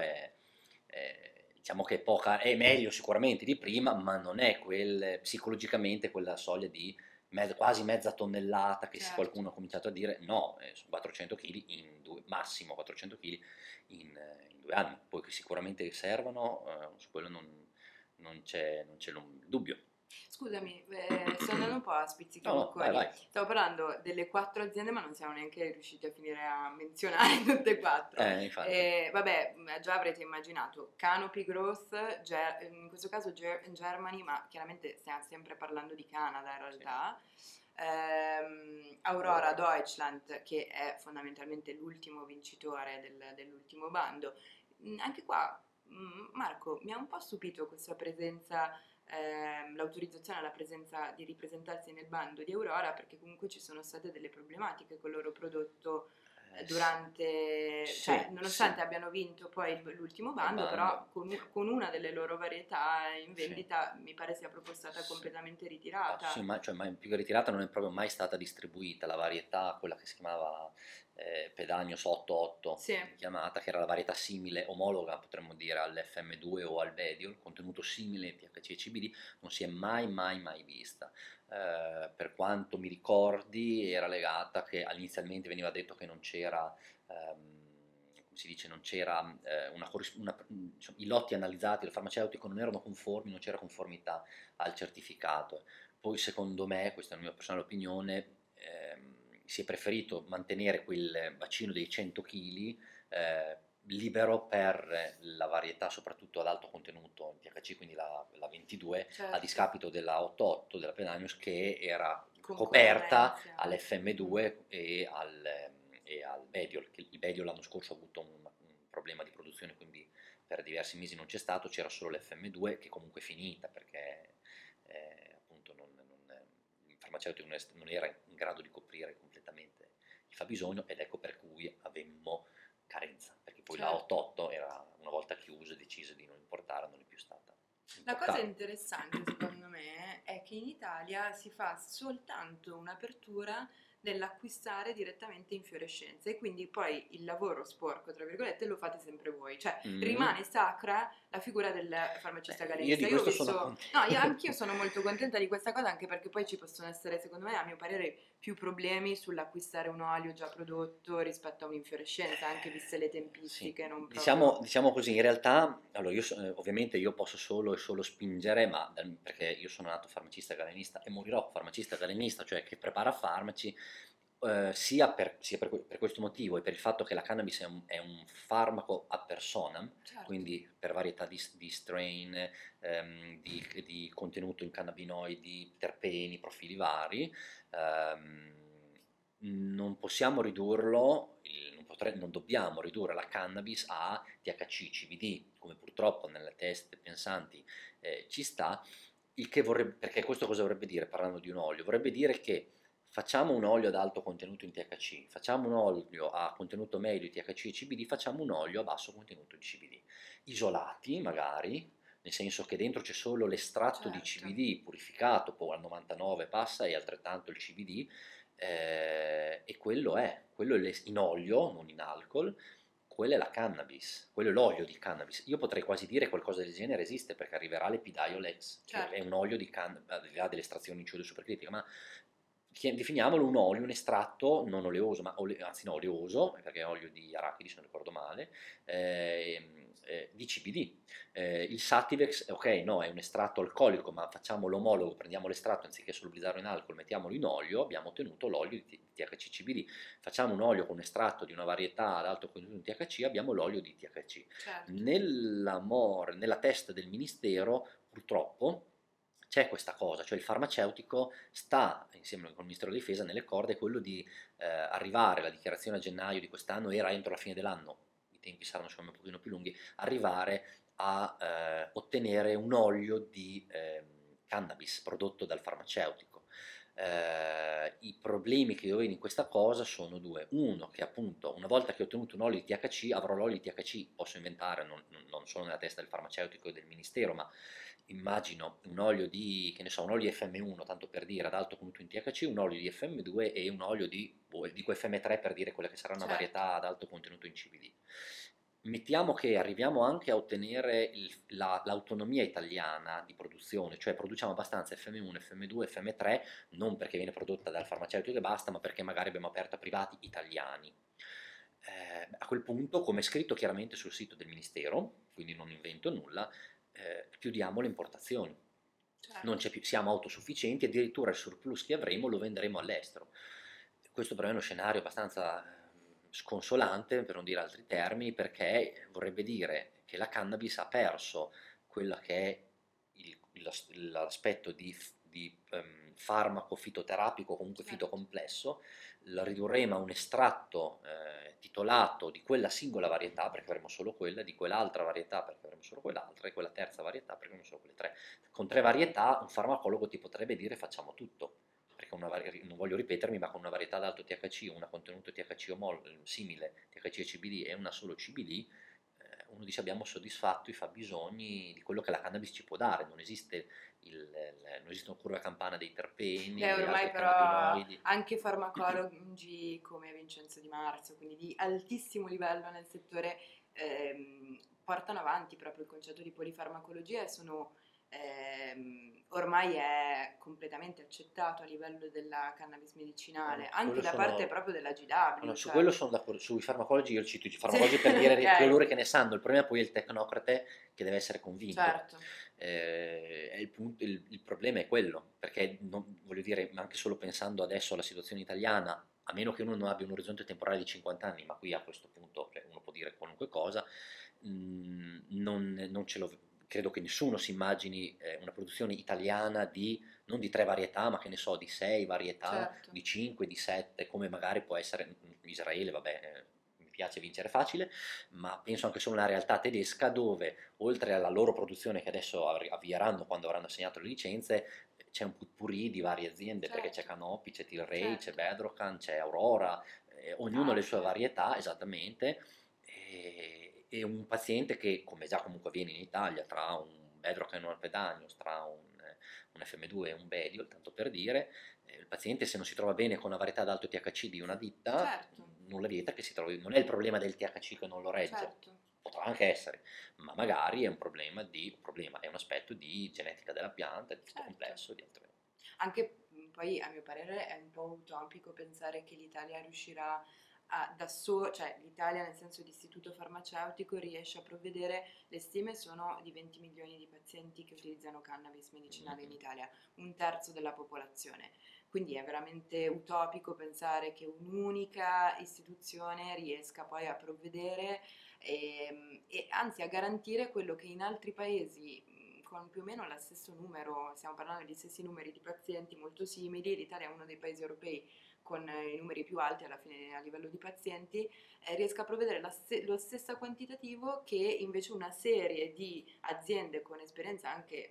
diciamo che è meglio sicuramente di prima, ma non è psicologicamente quella soglia di quasi mezza tonnellata che qualcuno ha cominciato a dire, no, sono 400 kg massimo 400 kg in 2 anni, poi che sicuramente servono, su quello non c'è dubbio. Scusami, sto andando un po' a spizzichi No, bocconi. vai. Stavo parlando delle 4 aziende, ma non siamo neanche riusciti a finire a menzionare tutte e 4. Infatti. Vabbè, già avrete immaginato Canopy Growth, in questo caso in Germany, ma chiaramente stiamo sempre parlando di Canada in realtà. Sì. Aurora Deutschland, che è fondamentalmente l'ultimo vincitore dell'ultimo bando. Anche qua, Marco, mi ha un po' stupito questa presenza, l'autorizzazione alla presenza di ripresentarsi nel bando di Aurora, perché comunque ci sono state delle problematiche con il loro prodotto durante, cioè nonostante abbiano vinto poi l'ultimo bando, però con una delle loro varietà in vendita mi pare sia proprio stata completamente ritirata. Sì, ma più che ritirata non è proprio mai stata distribuita la varietà, quella che si chiamava Pedagno 8-8, chiamata, che era la varietà simile, omologa potremmo dire all'FM2 o al Bediol, contenuto simile THC e CBD, non si è mai vista. Per quanto mi ricordi era legata che inizialmente veniva detto che non c'era, come si dice, non c'era insomma, i lotti analizzati dal farmaceutico non erano conformi, non c'era conformità al certificato. Poi secondo me, questa è la mia personale opinione, si è preferito mantenere quel bacino dei 100 kg libero per la varietà soprattutto ad alto contenuto in THC, quindi la 22, a discapito della 88, della Pedanius, che era coperta all'FM2 e al Bediol, che il Bediol l'anno scorso ha avuto un problema di produzione, quindi per diversi mesi non c'è stato, c'era solo l'FM2 che comunque è finita perché appunto il farmaceutico non era in grado di coprire completamente il fabbisogno, ed ecco per cui avemmo carenza, perché poi la 88 era, una volta chiusa, decise di La cosa interessante secondo me è che in Italia si fa soltanto un'apertura nell'acquistare direttamente infiorescenze e quindi poi il lavoro sporco, tra virgolette, lo fate sempre voi, cioè Mm. rimane sacra la figura del farmacista Io di gallerista. Io ho questo sono visto, contento. no, anch'io sono molto contenta di questa cosa anche perché poi ci possono essere, secondo me, a mio parere, più problemi sull'acquistare un olio già prodotto rispetto a un'infiorescenza, anche viste le Sì, tempistiche, non diciamo, proprio... diciamo così, in realtà, allora ovviamente io posso solo e solo spingere, ma perché io sono nato farmacista galenista e morirò farmacista galenista, cioè che prepara farmaci, sia per questo motivo e per il fatto che la cannabis è un farmaco ad personam, Certo. quindi per varietà di strain, di contenuto in cannabinoidi, terpeni, profili vari, ehm, non possiamo ridurlo, non dobbiamo ridurre la cannabis a THC, CBD, come purtroppo nelle teste pensanti ci sta, il che vorrebbe, perché questo cosa vorrebbe dire parlando di un olio? Vorrebbe dire che facciamo un olio ad alto contenuto in THC, facciamo un olio a contenuto medio di THC e CBD, facciamo un olio a basso contenuto di CBD, isolati magari, nel senso che dentro c'è solo l'estratto di Certo, CBD purificato, poi al 99 passa e altrettanto il CBD, e quello è in olio, non in alcol, quella è la cannabis, quello è l'olio di cannabis. Io potrei quasi dire qualcosa del genere esiste perché arriverà l'Epidiolex, che è certo. un olio di cannabis, al di là dell'estrazione in ciude supercritica, ma definiamolo un olio, un estratto non oleoso, anzi no, oleoso, perché è olio di arachidi se non ricordo male, di CBD. Il Sativex, ok, no, è un estratto alcolico, ma facciamo l'omologo, prendiamo l'estratto anziché solubilizzarlo in alcol, mettiamolo in olio, abbiamo ottenuto l'olio di THC-CBD. Facciamo un olio con un estratto di una varietà ad alto contenuto di THC, abbiamo l'olio di THC. Certo, Nella testa del Ministero, purtroppo, c'è questa cosa, cioè il farmaceutico sta, insieme con il Ministero della Difesa, nelle corde quello di arrivare, la dichiarazione a gennaio di quest'anno era entro la fine dell'anno, i tempi saranno secondo me un pochino più lunghi, arrivare a ottenere un olio di cannabis prodotto dal farmaceutico. I problemi che io vedo in questa cosa sono due. Uno, che appunto una volta che ho ottenuto un olio di THC, avrò l'olio di THC, posso inventare, non sono nella testa del farmaceutico e del ministero, ma immagino un olio di, che ne so, un olio di FM1, tanto per dire, ad alto contenuto in THC, un olio di FM2 e un olio dico FM3 per dire quella che sarà una certo, varietà ad alto contenuto in CBD. Mettiamo che arriviamo anche a ottenere l'autonomia italiana di produzione, cioè produciamo abbastanza FM1, FM2, FM3, non perché viene prodotta dal farmaceutico e basta, ma perché magari abbiamo aperto a privati italiani. A quel punto, come è scritto chiaramente sul sito del Ministero, quindi non invento nulla, chiudiamo le importazioni. Non certo. c'è più, siamo autosufficienti, addirittura il surplus che avremo lo venderemo all'estero. Questo però è uno scenario abbastanza sconsolante, per non dire altri termini, perché vorrebbe dire che la cannabis ha perso quella che è l'aspetto di farmaco fitoterapico, comunque Certo, fitocomplesso, la ridurremo a un estratto titolato di quella singola varietà, perché avremo solo quella, di quell'altra varietà, perché avremo solo quell'altra, e quella terza varietà, perché avremo solo quelle tre. Con tre varietà un farmacologo ti potrebbe dire facciamo tutto, perché non voglio ripetermi, ma con una varietà ad alto THC, una contenuto THC simile, THC e CBD e una solo CBD, uno dice abbiamo soddisfatto i fabbisogni di quello che la cannabis ci può dare, non esiste una curva campana dei terpeni e degli ormai altri però cannabinoidi. anche farmacologi come Vincenzo Di Marzo, quindi di altissimo livello nel settore, portano avanti proprio il concetto di polifarmacologia e sono, ormai è completamente accettato a livello della cannabis medicinale, Quello anche da parte sono, proprio della no, GW, su cioè, quello sono d'accordo, sui farmacologi io cito i sì, farmacologi per dire ok, coloro che ne sanno, il problema poi è il tecnocrate che deve essere convinto. certo, Il problema è quello, perché voglio dire, ma anche solo pensando adesso alla situazione italiana, a meno che uno non abbia un orizzonte temporale di 50 anni, ma qui a questo punto cioè, uno può dire qualunque cosa, non ce lo, credo che nessuno si immagini una produzione italiana non di tre varietà, ma che ne so, di sei varietà, certo, di cinque, di sette, come magari può essere Israele, vabbè, mi piace vincere facile, ma penso anche solo a una realtà tedesca dove, oltre alla loro produzione che adesso avvieranno quando avranno assegnato le licenze, c'è un potpourri di varie aziende, perché c'è certo, Canopy, c'è Tilray, c'è certo, Bedrocan, c'è Aurora, ognuno ha le sue Alfe, varietà, esattamente, e un paziente che, come già comunque avviene in Italia, tra un Bedrocan e un Alpedanios, tra un FM2 e un Bediol, tanto per dire, il paziente, se non si trova bene con la varietà ad alto THC di una ditta, certo, nulla vieta che si trovi, non è il problema del THC che non lo regge, certo. potrà anche essere, ma magari è un problema è un aspetto di genetica della pianta, di tutto Certo. complesso, di altre. Anche poi, a mio parere, è un po' utopico pensare che l'Italia riuscirà cioè l'Italia nel senso di istituto farmaceutico riesce a provvedere, le stime sono di 20 milioni di pazienti che utilizzano cannabis medicinale in Italia, un terzo della popolazione. Quindi è veramente utopico pensare che un'unica istituzione riesca poi a provvedere e anzi a garantire quello che in altri paesi con più o meno lo stesso numero, stiamo parlando di stessi numeri di pazienti molto simili, l'Italia è uno dei paesi europei con i numeri più alti alla fine a livello di pazienti, riesca a provvedere lo stesso quantitativo che invece una serie di aziende con esperienza anche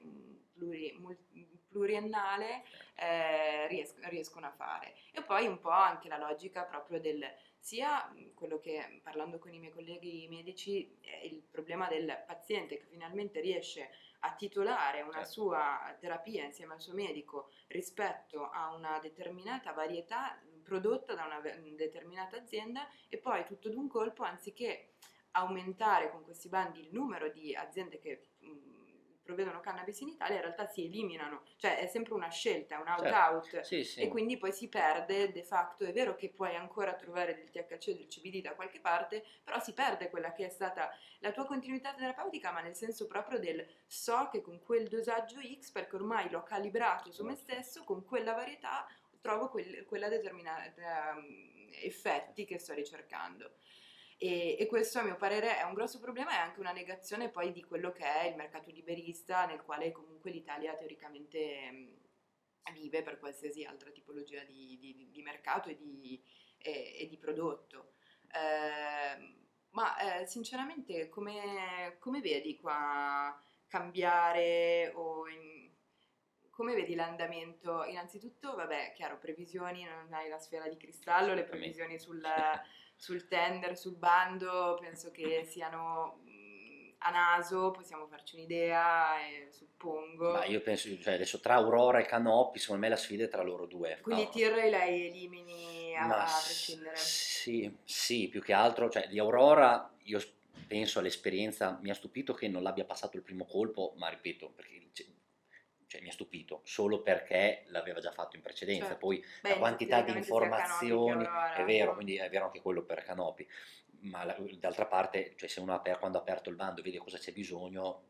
pluriennale riescono a fare. E poi un po' anche la logica proprio del sia quello che parlando con i miei colleghi medici è il problema del paziente che finalmente riesce a titolare una Certo. sua terapia insieme al suo medico rispetto a una determinata varietà prodotta da una determinata azienda e poi tutto d'un colpo, anziché aumentare con questi bandi il numero di aziende che provvedono cannabis in Italia, in realtà si eliminano, cioè è sempre una scelta, un Certo. out-out Sì, sì. e quindi poi si perde de facto, è vero che puoi ancora trovare del THC o del CBD da qualche parte, però si perde quella che è stata la tua continuità terapeutica, ma nel senso proprio del so che con quel dosaggio X, perché ormai l'ho calibrato su me stesso, con quella varietà trovo quella determinata effetti che sto ricercando. E questo a mio parere è un grosso problema e anche una negazione poi di quello che è il mercato liberista nel quale comunque l'Italia teoricamente vive per qualsiasi altra tipologia di mercato e di prodotto. Sinceramente come vedi qua cambiare come vedi l'andamento? Innanzitutto, vabbè, chiaro, previsioni, non hai la sfera di cristallo, le previsioni sul tender, sul bando, penso che siano a naso, possiamo farci un'idea, suppongo. Ma io penso, cioè adesso tra Aurora e Canopy, secondo me la sfida è tra loro due. Quindi Tirrey lei elimini Ma a prescindere. sì, sì, più che altro, cioè di Aurora io penso all'esperienza, mi ha stupito che non l'abbia passato il primo colpo, ma ripeto, perché mi ha stupito solo perché l'aveva già fatto in precedenza, Certo. poi Beh, la quantità di teoricamente sia Canopy che informazioni, è Aurora. vero, quindi è vero anche quello per Canopy, ma d'altra parte, cioè se uno quando ha aperto il bando vede cosa c'è bisogno,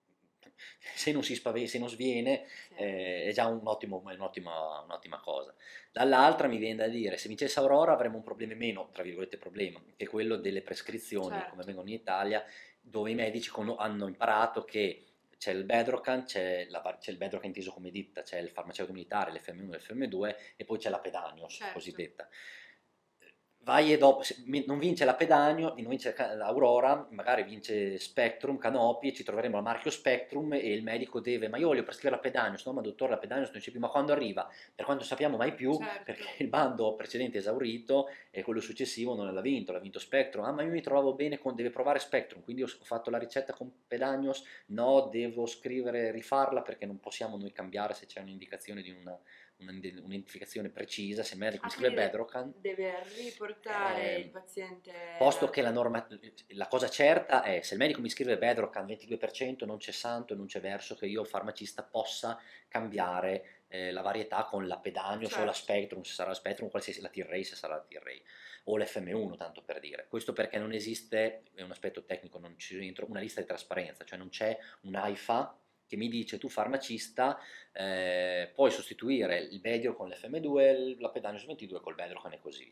se non si spaventa, se non sviene, Sì. è già un'ottima cosa. Dall'altra mi viene da dire, se vincesse Aurora avremmo un problema in meno, tra virgolette problema, che è quello delle prescrizioni, come Certo. vengono in Italia, dove i medici hanno imparato che c'è il Bedrocan, c'è il Bedrocan inteso come ditta, c'è il farmaceutico militare, l'FM1 e l'FM2 e poi c'è la Pedanios, Certo. cosiddetta. Vai e dopo, non vince la Pedanio, non vince Aurora, magari vince Spectrum, Canopy, ci troveremo al marchio Spectrum e il medico deve, ma io voglio prescrivere la Pedanios, no ma dottore la Pedanios non c'è più, ma quando arriva? Per quanto sappiamo mai più, Certo. perché il bando precedente è esaurito e quello successivo non l'ha vinto Spectrum, ah ma io mi trovavo bene deve provare Spectrum, quindi ho fatto la ricetta con Pedanios, no devo scrivere, rifarla perché non possiamo noi cambiare se c'è un'indicazione di un'identificazione precisa, se il medico mi scrive Bedrocan deve riportare il paziente posto che la cosa certa è se il medico mi scrive Bedrocan 22% non c'è santo e non c'è verso che io farmacista possa cambiare la varietà con la Pedanios o la Spectrum, se sarà la Spectrum, qualsiasi la Tirrey se sarà la Tirrey o l'FM1 tanto per dire. Questo perché non esiste, è un aspetto tecnico, non ci entro, una lista di trasparenza, cioè non c'è un AIFA che mi dice tu farmacista puoi sostituire il Bediol con l'FM2, la Pedanios 22 col Bedrocan e così via.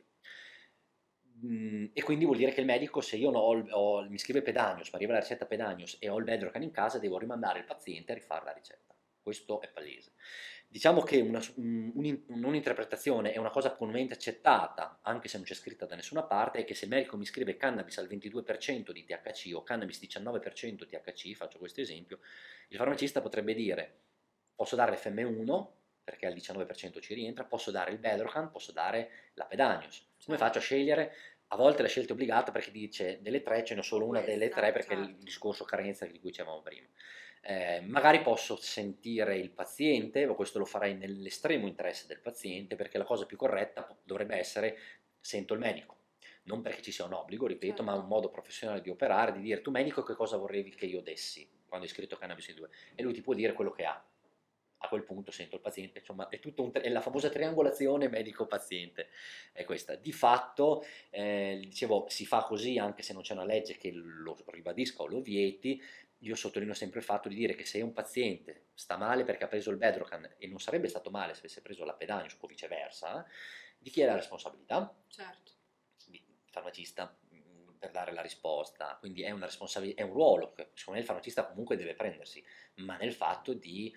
E quindi vuol dire che il medico, se io mi scrive Pedanios, mi arriva la ricetta Pedanios e ho il Bedrocan in casa, devo rimandare il paziente a rifare la ricetta. Questo è palese. Diciamo che un'interpretazione è una cosa comunemente accettata, anche se non c'è scritta da nessuna parte, è che se il medico mi scrive cannabis al 22% di THC o cannabis 19% THC, faccio questo esempio, il farmacista potrebbe dire posso dare l'FM1 perché al 19% ci rientra, posso dare il Bedrocan, posso dare la Pedanios. Come faccio a scegliere? A volte la scelta è obbligata perché dice delle tre ce n'è solo una delle tre perché è il discorso carenza di cui dicevamo prima. Magari posso sentire il paziente, o questo lo farei nell'estremo interesse del paziente, perché la cosa più corretta dovrebbe essere: sento il medico. Non perché ci sia un obbligo, ripeto, ma un Certo. modo professionale di operare, di dire: tu medico che cosa vorrevi che io dessi quando hai scritto cannabis in due? E lui ti può dire quello che ha. A quel punto sento il paziente, insomma è tutto è la famosa triangolazione medico-paziente, è questa. Di fatto, dicevo, si fa così anche se non c'è una legge che lo ribadisca o lo vieti. Io sottolineo sempre il fatto di dire che se un paziente sta male perché ha preso il Bedrocan, e non sarebbe stato male se avesse preso la Pedanius o viceversa, di chi è la responsabilità? Certo. Il farmacista, per dare la risposta. Quindi è una responsabilità, è un ruolo che secondo me il farmacista comunque deve prendersi, ma nel fatto di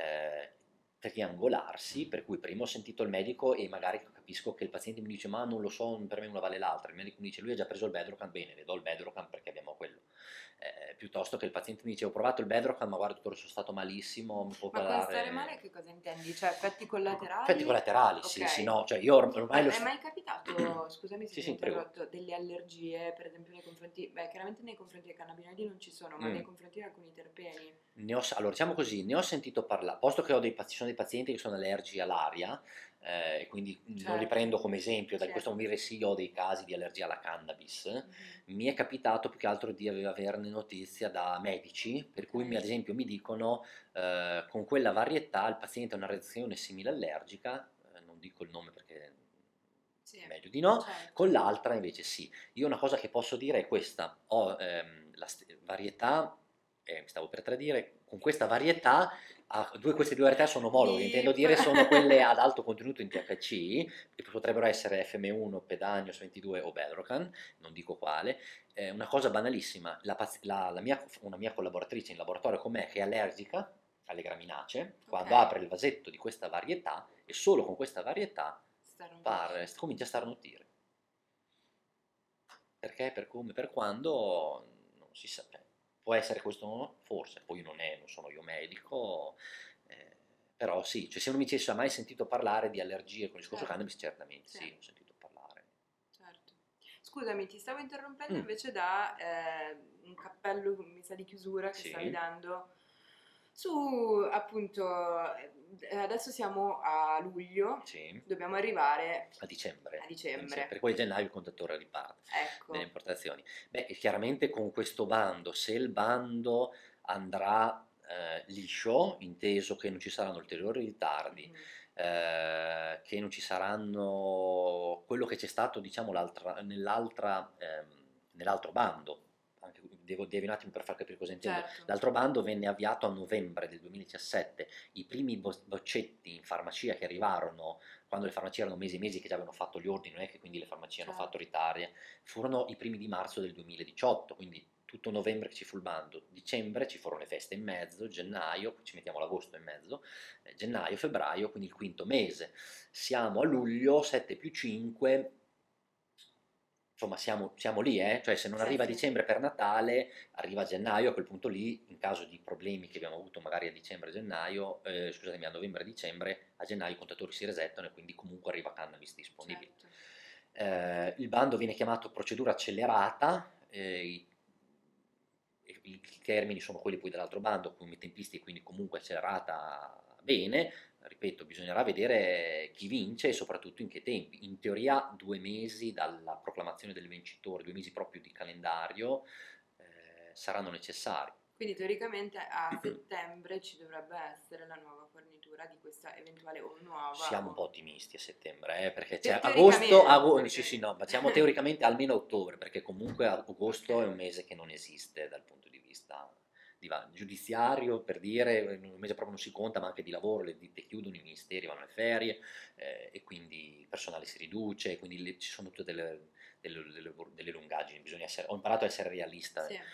triangolarsi, per cui prima ho sentito il medico e magari capisco che il paziente mi dice: ma non lo so, per me una vale l'altra. Il medico mi dice: lui ha già preso il Bedrocan, bene, le do il Bedrocan perché abbiamo quello. Piuttosto che il paziente mi dice: ho provato il Bedrocan, ma guarda dottore, sono stato malissimo, mi può Ma con stare male parlare. che cosa intendi? Cioè effetti Effetti collaterali? collaterali, sì, sì, Ok. no, cioè io Ma ormai lo è so. mai capitato, scusami se Sì, ti ho sì, prego. interrotto, delle allergie, per esempio nei confronti, beh, chiaramente nei confronti dei cannabinoidi non ci sono, ma nei Mm. confronti di alcuni terpeni? Allora, diciamo così, ne ho sentito parlare, posto che ci sono dei pazienti che sono allergici all'aria, e quindi non li Certo, prendo come esempio, da sì. questo non mi sì, ho dei casi di allergia alla cannabis. Mhm. Mi è capitato più che altro di averne notizia da medici, per Ok, cui ad esempio mi dicono: con quella varietà il paziente ha una reazione simile allergica, non dico il nome perché sì, è meglio di no, certo. con l'altra invece sì. Io una cosa che posso dire è questa: ho varietà, mi stavo per tradire, con questa varietà, queste due varietà sono omologhe, intendo Beep. dire sono quelle ad alto contenuto in THC, che potrebbero essere FM1, Pedanios 22 o Bedrocan, non dico quale. Una cosa banalissima: una mia collaboratrice in laboratorio con me che è allergica alle graminacee, Ok, quando apre il vasetto di questa varietà, e solo con questa varietà starnutisce. comincia a starnutire. Perché, per come, per quando, non si sa. Cioè, può essere questo, forse, poi non sono io medico, eh, però sì, cioè se uno mi dicesse: ha mai sentito parlare di allergie con il discorso Certo, cannabis? Certamente sì, sì, ho sentito parlare. certo. Scusami, ti stavo interrompendo Mm, invece da un cappello, mi sa, di chiusura che stavi sì, dando su, appunto, adesso siamo a luglio, sì, dobbiamo arrivare a dicembre. a Per dicembre. poi a gennaio il contatore riparte delle Ecco. importazioni. Beh, e chiaramente con questo bando, se il bando andrà liscio, inteso che non ci saranno ulteriori ritardi, Mhm. che non ci saranno quello che c'è stato, diciamo, nell'altro bando. Devi un attimo per far capire cosa intendo. Certo, L'altro bando venne avviato a novembre del 2017. I primi boccetti in farmacia che arrivarono quando le farmacie erano mesi e mesi che già avevano fatto gli ordini, non è che quindi le farmacie hanno fatto certo, ritardi, furono i primi di marzo del 2018, quindi tutto novembre che ci fu il bando, dicembre ci furono le feste in mezzo, gennaio, ci mettiamo l'agosto in mezzo, gennaio, febbraio, quindi il quinto mese. Siamo a luglio, 7 più 5, insomma siamo lì, cioè se non sì, arriva a sì, dicembre per Natale, arriva a gennaio, a quel punto lì, in caso di problemi che abbiamo avuto magari a dicembre-gennaio, scusatemi, a novembre-dicembre, a gennaio i contatori si resettano e quindi comunque arriva cannabis disponibile. certo, Il bando viene chiamato procedura accelerata, i termini sono quelli poi dell'altro bando, come tempistiche, quindi comunque accelerata bene. Ripeto, bisognerà vedere chi vince e soprattutto in che tempi. In teoria 2 mesi dalla proclamazione del vincitore, 2 mesi proprio di calendario, saranno necessari. quindi teoricamente a settembre ci dovrebbe essere la nuova fornitura di questa eventuale o nuova Siamo un po' o... ottimisti a settembre, perché c'è Teoricamente, sì sì perché... no, facciamo teoricamente almeno ottobre, perché comunque Ok, agosto è un mese che non esiste dal punto di vista giudiziario, per dire, un mese proprio non si conta, ma anche di lavoro, le ditte chiudono, i ministeri vanno alle ferie, e quindi il personale si riduce, quindi ci sono tutte delle lungaggini, ho imparato a essere realista. sì,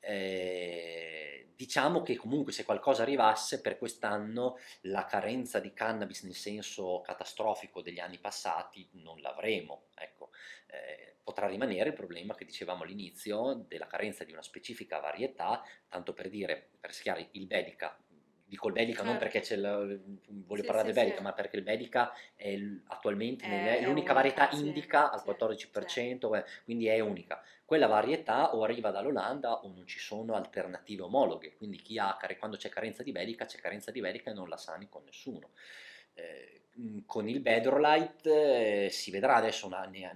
Diciamo che comunque se qualcosa arrivasse per quest'anno, la carenza di cannabis nel senso catastrofico degli anni passati non l'avremo, ecco. Potrà rimanere il problema che dicevamo all'inizio della carenza di una specifica varietà, tanto per dire, per rischiare il Bedica, Dico il Bellica non perché certo. voglio Sì, parlare sì, del sì. Bellica, ma perché il Bellica è attualmente È l'unica varietà unica, sì, indica al sì, sì. 14%, quindi è unica. Quella varietà o arriva dall'Olanda o non ci sono alternative omologhe, quindi quando c'è carenza di Bellica, c'è carenza di Bellica e non la sani con nessuno. Con il Bedrolite si vedrà adesso,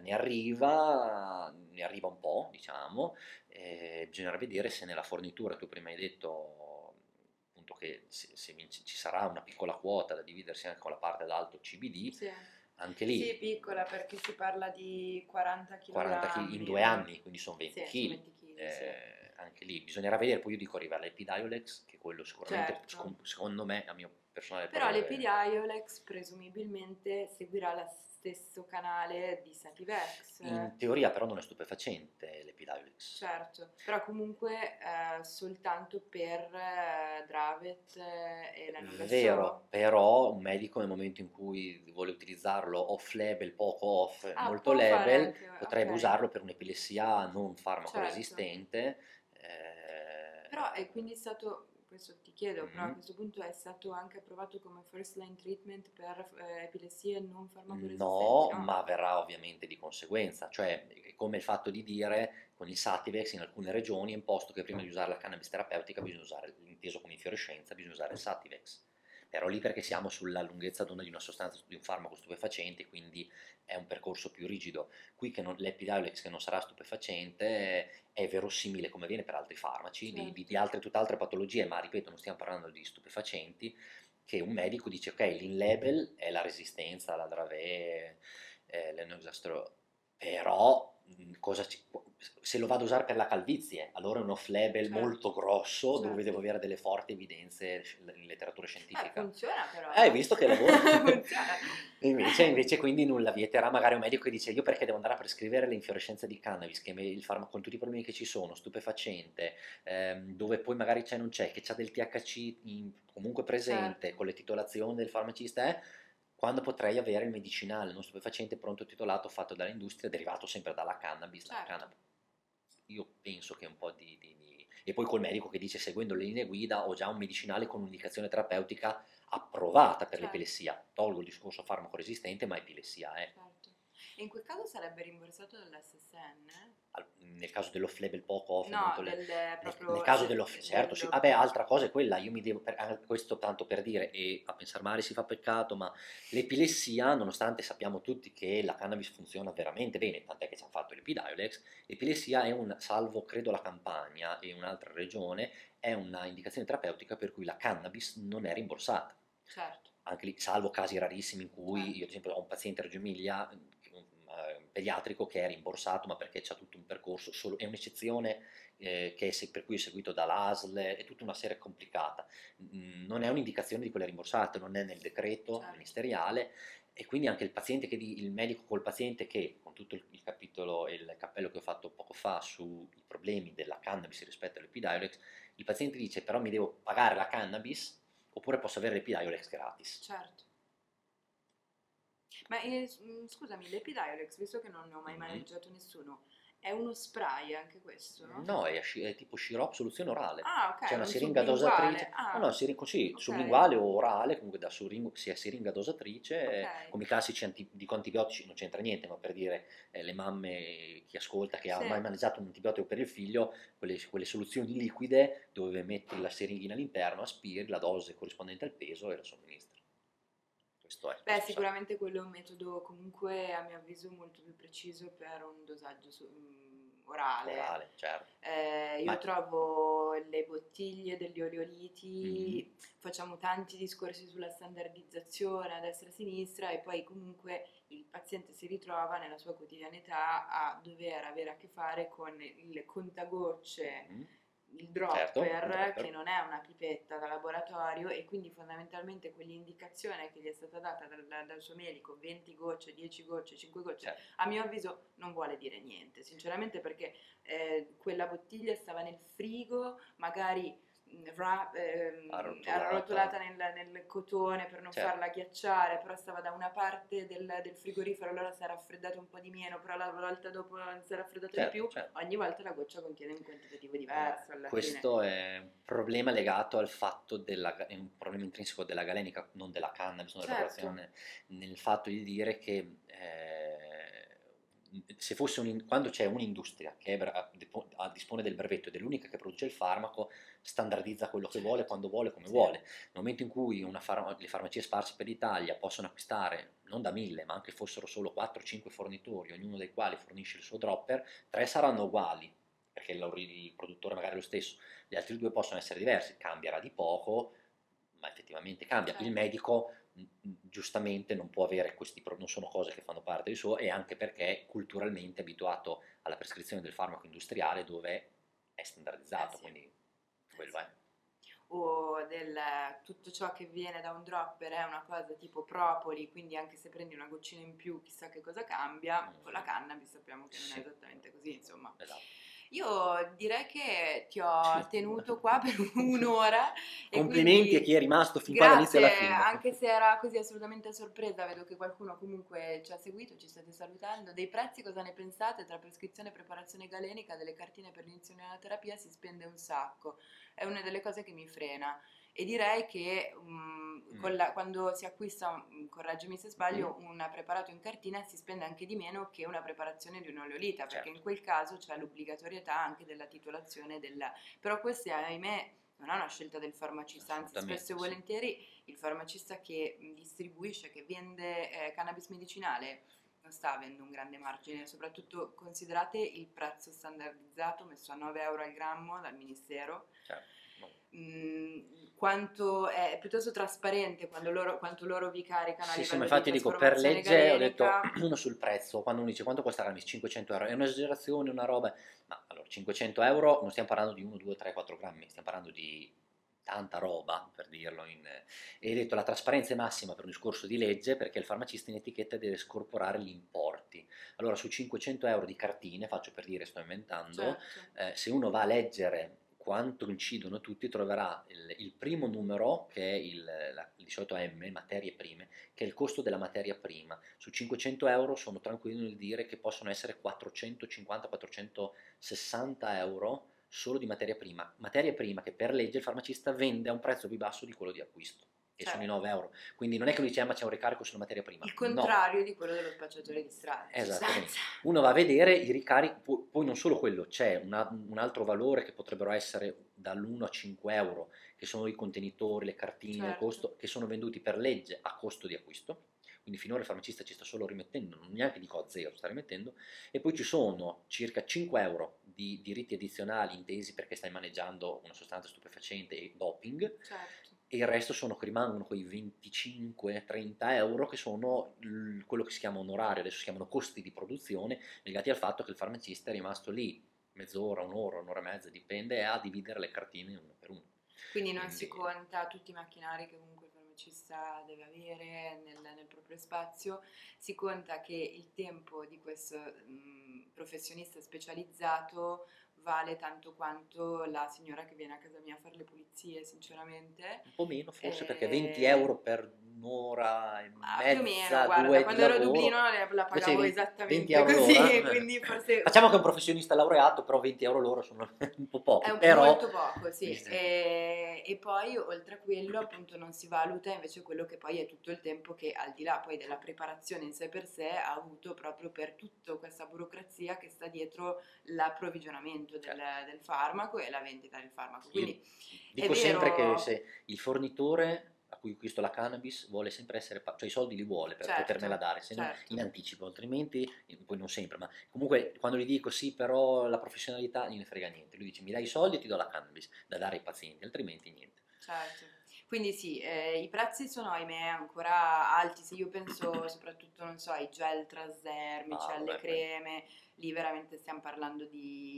ne arriva un po', diciamo, bisognerà vedere se nella fornitura, tu prima hai detto appunto che ci sarà una piccola quota da dividersi anche con la parte d'alto CBD, Sì. anche Sì, lì piccola perché si parla di 40 40 kg in kg. 2 anni, quindi sono 20 Sì, sono kg. 20 kg, sì. Anche lì bisognerà vedere, poi io dico arriva l'Epidiolex, che quello sicuramente, Certo. secondo me, a mio personale Però parere, l'Epidiolex presumibilmente seguirà lo stesso canale di Sativex. in teoria però non è stupefacente l'Epidiolex. Certo, però comunque soltanto per Dravet e Vero, l'Anullesso. però un medico nel momento in cui vuole utilizzarlo off label, poco off, Ah, molto può fare label, anche, potrebbe ok, usarlo per un'epilessia non certo. farmacoresistente. Però è quindi stato, questo ti chiedo, però a mm, questo punto è stato anche approvato come first line treatment per epilessie non farmacoresistenti, No, no? ma verrà ovviamente di conseguenza, cioè è come il fatto di dire con il Sativex in alcune regioni è imposto che prima di usare la cannabis terapeutica bisogna usare, inteso come infiorescenza, bisogna usare il Sativex. Però lì perché siamo sulla lunghezza d'onda di una sostanza, di un farmaco stupefacente, quindi è un percorso più rigido. Qui che l'Epidiolex che non sarà stupefacente è verosimile come viene per altri farmaci, di Certo. altre, tutte altre patologie, ma ripeto non stiamo parlando di stupefacenti, che un medico dice ok, l'in-label è la resistenza, la Dravet, l'enoxastro, però se lo vado a usare per la calvizie, allora è un off-label molto Certo, grosso dove devo certo. avere delle forti evidenze in letteratura scientifica. Funziona però, Hai visto che lavoro? funziona. Invece quindi nulla vieterà magari un medico che dice io perché devo andare a prescrivere le infiorescenze di cannabis, che il farmaco con tutti i problemi che ci sono, stupefacente, dove poi magari c'è non c'è, che c'ha del THC comunque presente, Certo, con le titolazioni del farmacista, quando potrei avere il medicinale non stupefacente pronto titolato fatto dall'industria, derivato sempre dalla cannabis, dal certo, cannabis. Io penso che un po' E poi col medico che dice seguendo le linee guida ho già un medicinale con un'indicazione terapeutica approvata per certo, l'epilessia. Tolgo il discorso farmaco resistente, ma epilessia è. certo. E in quel caso sarebbe rimborsato dall'SSN? Nel caso dell'off-label poco off, No, molto nel proprio caso dell'off, certo, sì. dello... Vabbè, altra cosa è quella, io mi devo, questo tanto per dire, e a pensare male si fa peccato, ma l'epilessia, nonostante sappiamo tutti che la cannabis funziona veramente bene, tant'è che ci hanno fatto l'Epidiolex, l'epilessia è salvo credo la Campania e un'altra regione, è una indicazione terapeutica per cui la cannabis non è rimborsata. Certo, Anche lì, salvo casi rarissimi in cui io ad certo, esempio ho un paziente a Reggio Emilia, pediatrico, che è rimborsato ma perché c'è tutto un percorso, è un'eccezione per cui è seguito dall'ASL, è tutta una serie complicata. Non è un'indicazione di quelle rimborsate, non è nel decreto certo. ministeriale, e quindi anche il medico col paziente che, con tutto il capitolo e il cappello che ho fatto poco fa sui problemi della cannabis rispetto all'Epidiolex, il paziente dice però mi devo pagare la cannabis oppure posso avere l'Epidiolex gratis. Certo. Ma scusami, l'Epidiolex, visto che non ne ho mai Mhm. maneggiato nessuno, è uno spray anche questo? No, è tipo sciroppo, soluzione orale. Ah, ok, C'è una un siringa sublinguale. dosatrice, no, no, Ah, sì, ok, sublinguale o orale, comunque sia siringa dosatrice, ok. come i classici dico antibiotici, non c'entra niente, ma per dire le mamme, chi ascolta, che ha Sì, mai mangiato un antibiotico per il figlio, quelle soluzioni liquide dove metti la siringhina all'interno, aspiri la dose corrispondente al peso e la somministri. Questo è, beh, questo serve. sicuramente quello è un metodo comunque a mio avviso molto più preciso per un dosaggio orale. Orale, certo. Io Ma trovo le bottiglie degli mhm, oleoliti, facciamo tanti discorsi sulla standardizzazione a destra e a sinistra e poi comunque il paziente si ritrova nella sua quotidianità a dover avere a che fare con il contagocce, mhm, il certo, il dropper, che dropper, non è una pipetta da laboratorio e quindi fondamentalmente quell'indicazione che gli è stata data dal suo medico, 20 gocce, 10 gocce, 5 gocce, certo. a mio avviso non vuole dire niente, sinceramente perché quella bottiglia stava nel frigo, magari arrotolata nel cotone per non Certo. farla ghiacciare, però stava da una parte del frigorifero, allora si è raffreddata un po' di meno, però la volta dopo si è raffreddata di Certo, più, certo. ogni volta la goccia contiene un quantitativo diverso alla fine. Questo è un problema legato al fatto è un problema intrinseco della galenica, non della cannabis, non della Certo. preparazione, nel fatto di dire che se fosse quando c'è un'industria che dispone del brevetto ed è l'unica che produce il farmaco, standardizza quello che vuole, quando vuole, come Sì. vuole. Nel momento in cui le farmacie sparse per l'Italia possono acquistare, non da 1000, ma anche fossero solo 4-5 fornitori, ognuno dei quali fornisce il suo dropper, 3 saranno uguali, perché il produttore magari è lo stesso, gli altri 2 possono essere diversi, cambierà di poco, ma effettivamente cambia. Il Certo. medico giustamente non può avere non sono cose che fanno parte del suo, e anche perché culturalmente è abituato alla prescrizione del farmaco industriale dove è standardizzato, Sì. quindi quello è. O tutto ciò che viene da un dropper è una cosa tipo propoli, quindi anche se prendi una goccina in più chissà che cosa cambia, con la cannabis sappiamo che non è esattamente così, insomma. Esatto. Io direi che ti ho tenuto qua per un'ora. Complimenti a chi è rimasto fin qua dall'inizio alla fine. Anche se era così assolutamente a sorpresa, vedo che qualcuno comunque ci ha seguito, ci state salutando. Dei prezzi cosa ne pensate? Tra prescrizione e preparazione galenica delle cartine per l'inizio della terapia si spende un sacco, è una delle cose che mi frena. E direi che quando si acquista, correggimi se sbaglio, un preparato in cartina si spende anche di meno che una preparazione di un oleolita, perché Certo. in quel caso c'è l'obbligatorietà anche della titolazione però questa, ahimè, non è una scelta del farmacista, anzi spesso e volentieri il farmacista che distribuisce, che vende cannabis medicinale non sta avendo un grande margine, soprattutto considerate il prezzo standardizzato messo a 9 euro al grammo dal Ministero. Certo. Quanto è piuttosto trasparente quanto loro vi caricano a Sì, livello ma infatti di dico, per trasformazione legge ho detto galenica. uno sul prezzo, quando uno dice quanto costerà 500 euro, è un'esagerazione, una roba, ma allora 500 euro non stiamo parlando di 1, 2, 3, 4 grammi, stiamo parlando di tanta roba, per dirlo, e ho detto la trasparenza è massima per un discorso di legge, perché il farmacista in etichetta deve scorporare gli importi. Allora su 500 euro di cartine, faccio per dire, sto inventando, Certo. se uno va a leggere quanto incidono tutti, troverà il primo numero, che è di solito M, materie prime, che è il costo della materia prima. Su 500 euro sono tranquillo nel dire che possono essere 450-460 euro solo di materia prima che per legge il farmacista vende a un prezzo più basso di quello di acquisto, che sono i 9 euro. Quindi non è che lui dice ma c'è un ricarico sulla materia prima. Il contrario di quello dello spacciatore di strada. Esattamente. Uno va a vedere i ricarichi, poi non solo quello, c'è un altro valore che potrebbero essere dall'1 a 5 euro, che sono i contenitori, le cartine, il costo, che sono venduti per legge a costo di acquisto. Quindi finora il farmacista ci sta solo rimettendo, non neanche dico a zero, sta rimettendo, e poi ci sono circa 5 euro di diritti addizionali intesi perché stai maneggiando una sostanza stupefacente e doping, e il resto rimangono quei 25-30 euro che sono quello che si chiama onorario, adesso si chiamano costi di produzione, legati al fatto che il farmacista è rimasto lì mezz'ora, un'ora e mezza, dipende, a dividere le cartine uno per uno. Quindi non si conta tutti i macchinari che comunque il farmacista deve avere nel proprio spazio, si conta che il tempo di questo professionista specializzato vale tanto quanto la signora che viene a casa mia a fare le pulizie, sinceramente. Un po' meno forse, perché 20 euro per un'ora e più o mezza, meno, guarda, due di quando ero a lavoro, Dublino la pagavo 20 esattamente euro così, l'ora. quindi forse Facciamo che è un professionista laureato, però 20 euro l'ora sono un po' pochi, è però molto poco, sì. E poi oltre a quello appunto non si valuta invece quello che poi è tutto il tempo che al di là poi della preparazione in sé per sé ha avuto proprio per tutta questa burocrazia che sta dietro l'approvvigionamento del farmaco e la vendita del farmaco. Quindi dico sempre che se il fornitore a cui acquisto la cannabis vuole sempre essere, cioè i soldi li vuole per potermela dare, se no in anticipo, altrimenti, poi non sempre, ma comunque quando gli dico sì però la professionalità gliene frega niente, lui dice mi dai i soldi e ti do la cannabis da dare ai pazienti, altrimenti niente. Certo, quindi sì, i prezzi sono ahimè ancora alti, se io penso soprattutto, non so, ai gel trasdermici, alle creme, lì veramente stiamo parlando di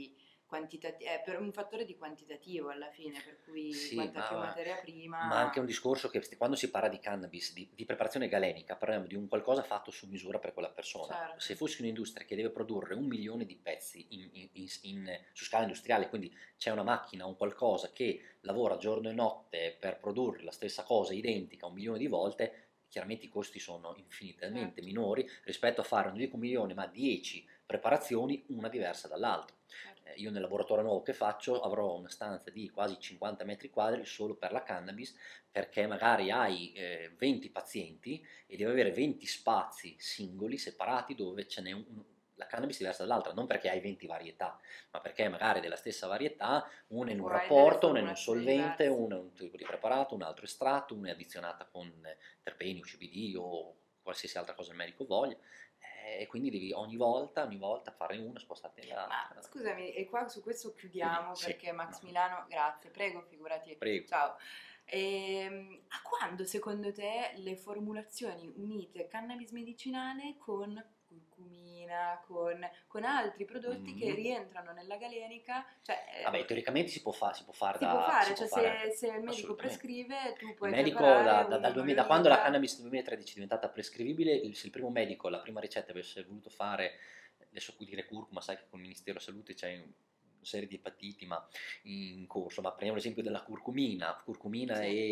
è per un fattore di quantitativo alla fine, per cui Sì, quanta più materia ma anche prima. un discorso che quando si parla di cannabis, di preparazione galenica, parliamo di un qualcosa fatto su misura per quella persona. Certo, Se fossi un'industria che deve produrre 1 milione di pezzi su scala industriale, quindi c'è una macchina, un qualcosa che lavora giorno e notte per produrre la stessa cosa identica 1 milione di volte, chiaramente i costi sono infinitamente certo, minori rispetto a fare, non dico 1 milione, ma 10 preparazioni, una diversa dall'altra. certo. Io nel laboratorio nuovo che faccio avrò una stanza di quasi 50 metri quadri solo per la cannabis, perché magari hai 20 pazienti e devi avere 20 spazi singoli, separati, dove ce n'è la cannabis diversa dall'altra, non perché hai 20 varietà, ma perché magari della stessa varietà una è in un Puoi delle rapporto, una è in un formulazioni solvente, diverse. una è un tipo di preparato, un altro estratto, una è addizionata con terpeni o CBD o qualsiasi altra cosa il medico voglia, e quindi devi ogni volta fare una, spostarti Ma nell'altra. scusami, e qua su questo Quindi chiudiamo sì, perché Max no, Milano, grazie, prego, figurati, prego. ciao. A quando secondo te le formulazioni unite cannabis medicinale con curcumina, con altri prodotti che Mm. rientrano nella galenica, cioè Vabbè, teoricamente si può fare si può fare, si può cioè fare se il medico assolutamente. prescrive tu Il puoi medico preparare un da quando la inoliva. cannabis nel 2013 è diventata prescrivibile, se il primo medico, la prima ricetta avesse voluto fare, adesso puoi dire curcuma, sai che con il Ministero della Salute c'è una serie di epatiti ma in corso, ma prendiamo l'esempio della curcumina Sì,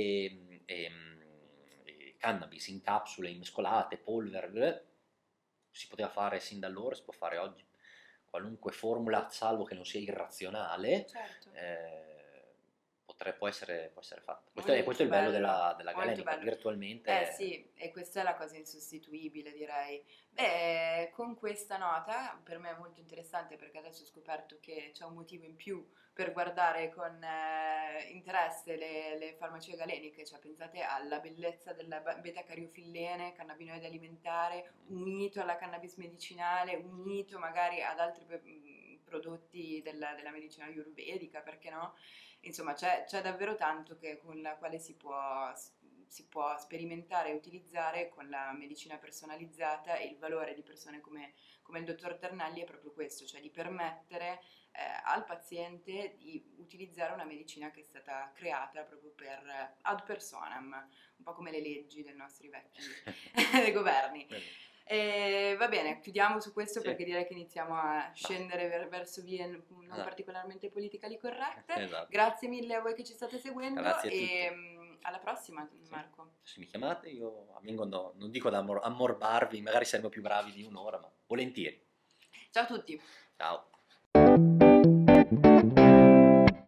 e cannabis in capsule, in mescolate, polvere, si poteva fare sin da allora, si può fare oggi. Qualunque formula, salvo che non sia irrazionale, certo. può essere fatta. Questo Molto è il bello bello, della molto galenica, bello. Eh virtualmente. sì, e questa è la cosa insostituibile, direi. Beh, con questa nota per me è molto interessante perché adesso ho scoperto che c'è un motivo in più per guardare con interesse le farmacie galeniche, cioè pensate alla bellezza della beta-cariofillene, cannabinoide alimentare, unito alla cannabis medicinale, unito magari ad altri prodotti della medicina ayurvedica, perché no? Insomma, c'è davvero tanto con la quale si può sperimentare e utilizzare con la medicina personalizzata, e il valore di persone come il dottor Ternelli è proprio questo, cioè di permettere al paziente di utilizzare una medicina che è stata creata proprio per ad personam, un po' come le leggi dei nostri vecchi governi. Va bene, chiudiamo su questo Sì, perché direi che iniziamo a ma, scendere verso vie non esatto, particolarmente politically corrette. esatto. Grazie mille a voi che ci state seguendo Grazie a e tutti. alla prossima, Sì. Marco. Se mi chiamate, io vengo, non dico ad ammorbarvi, magari saremo più bravi di un'ora, ma volentieri. Ciao a tutti! Ciao.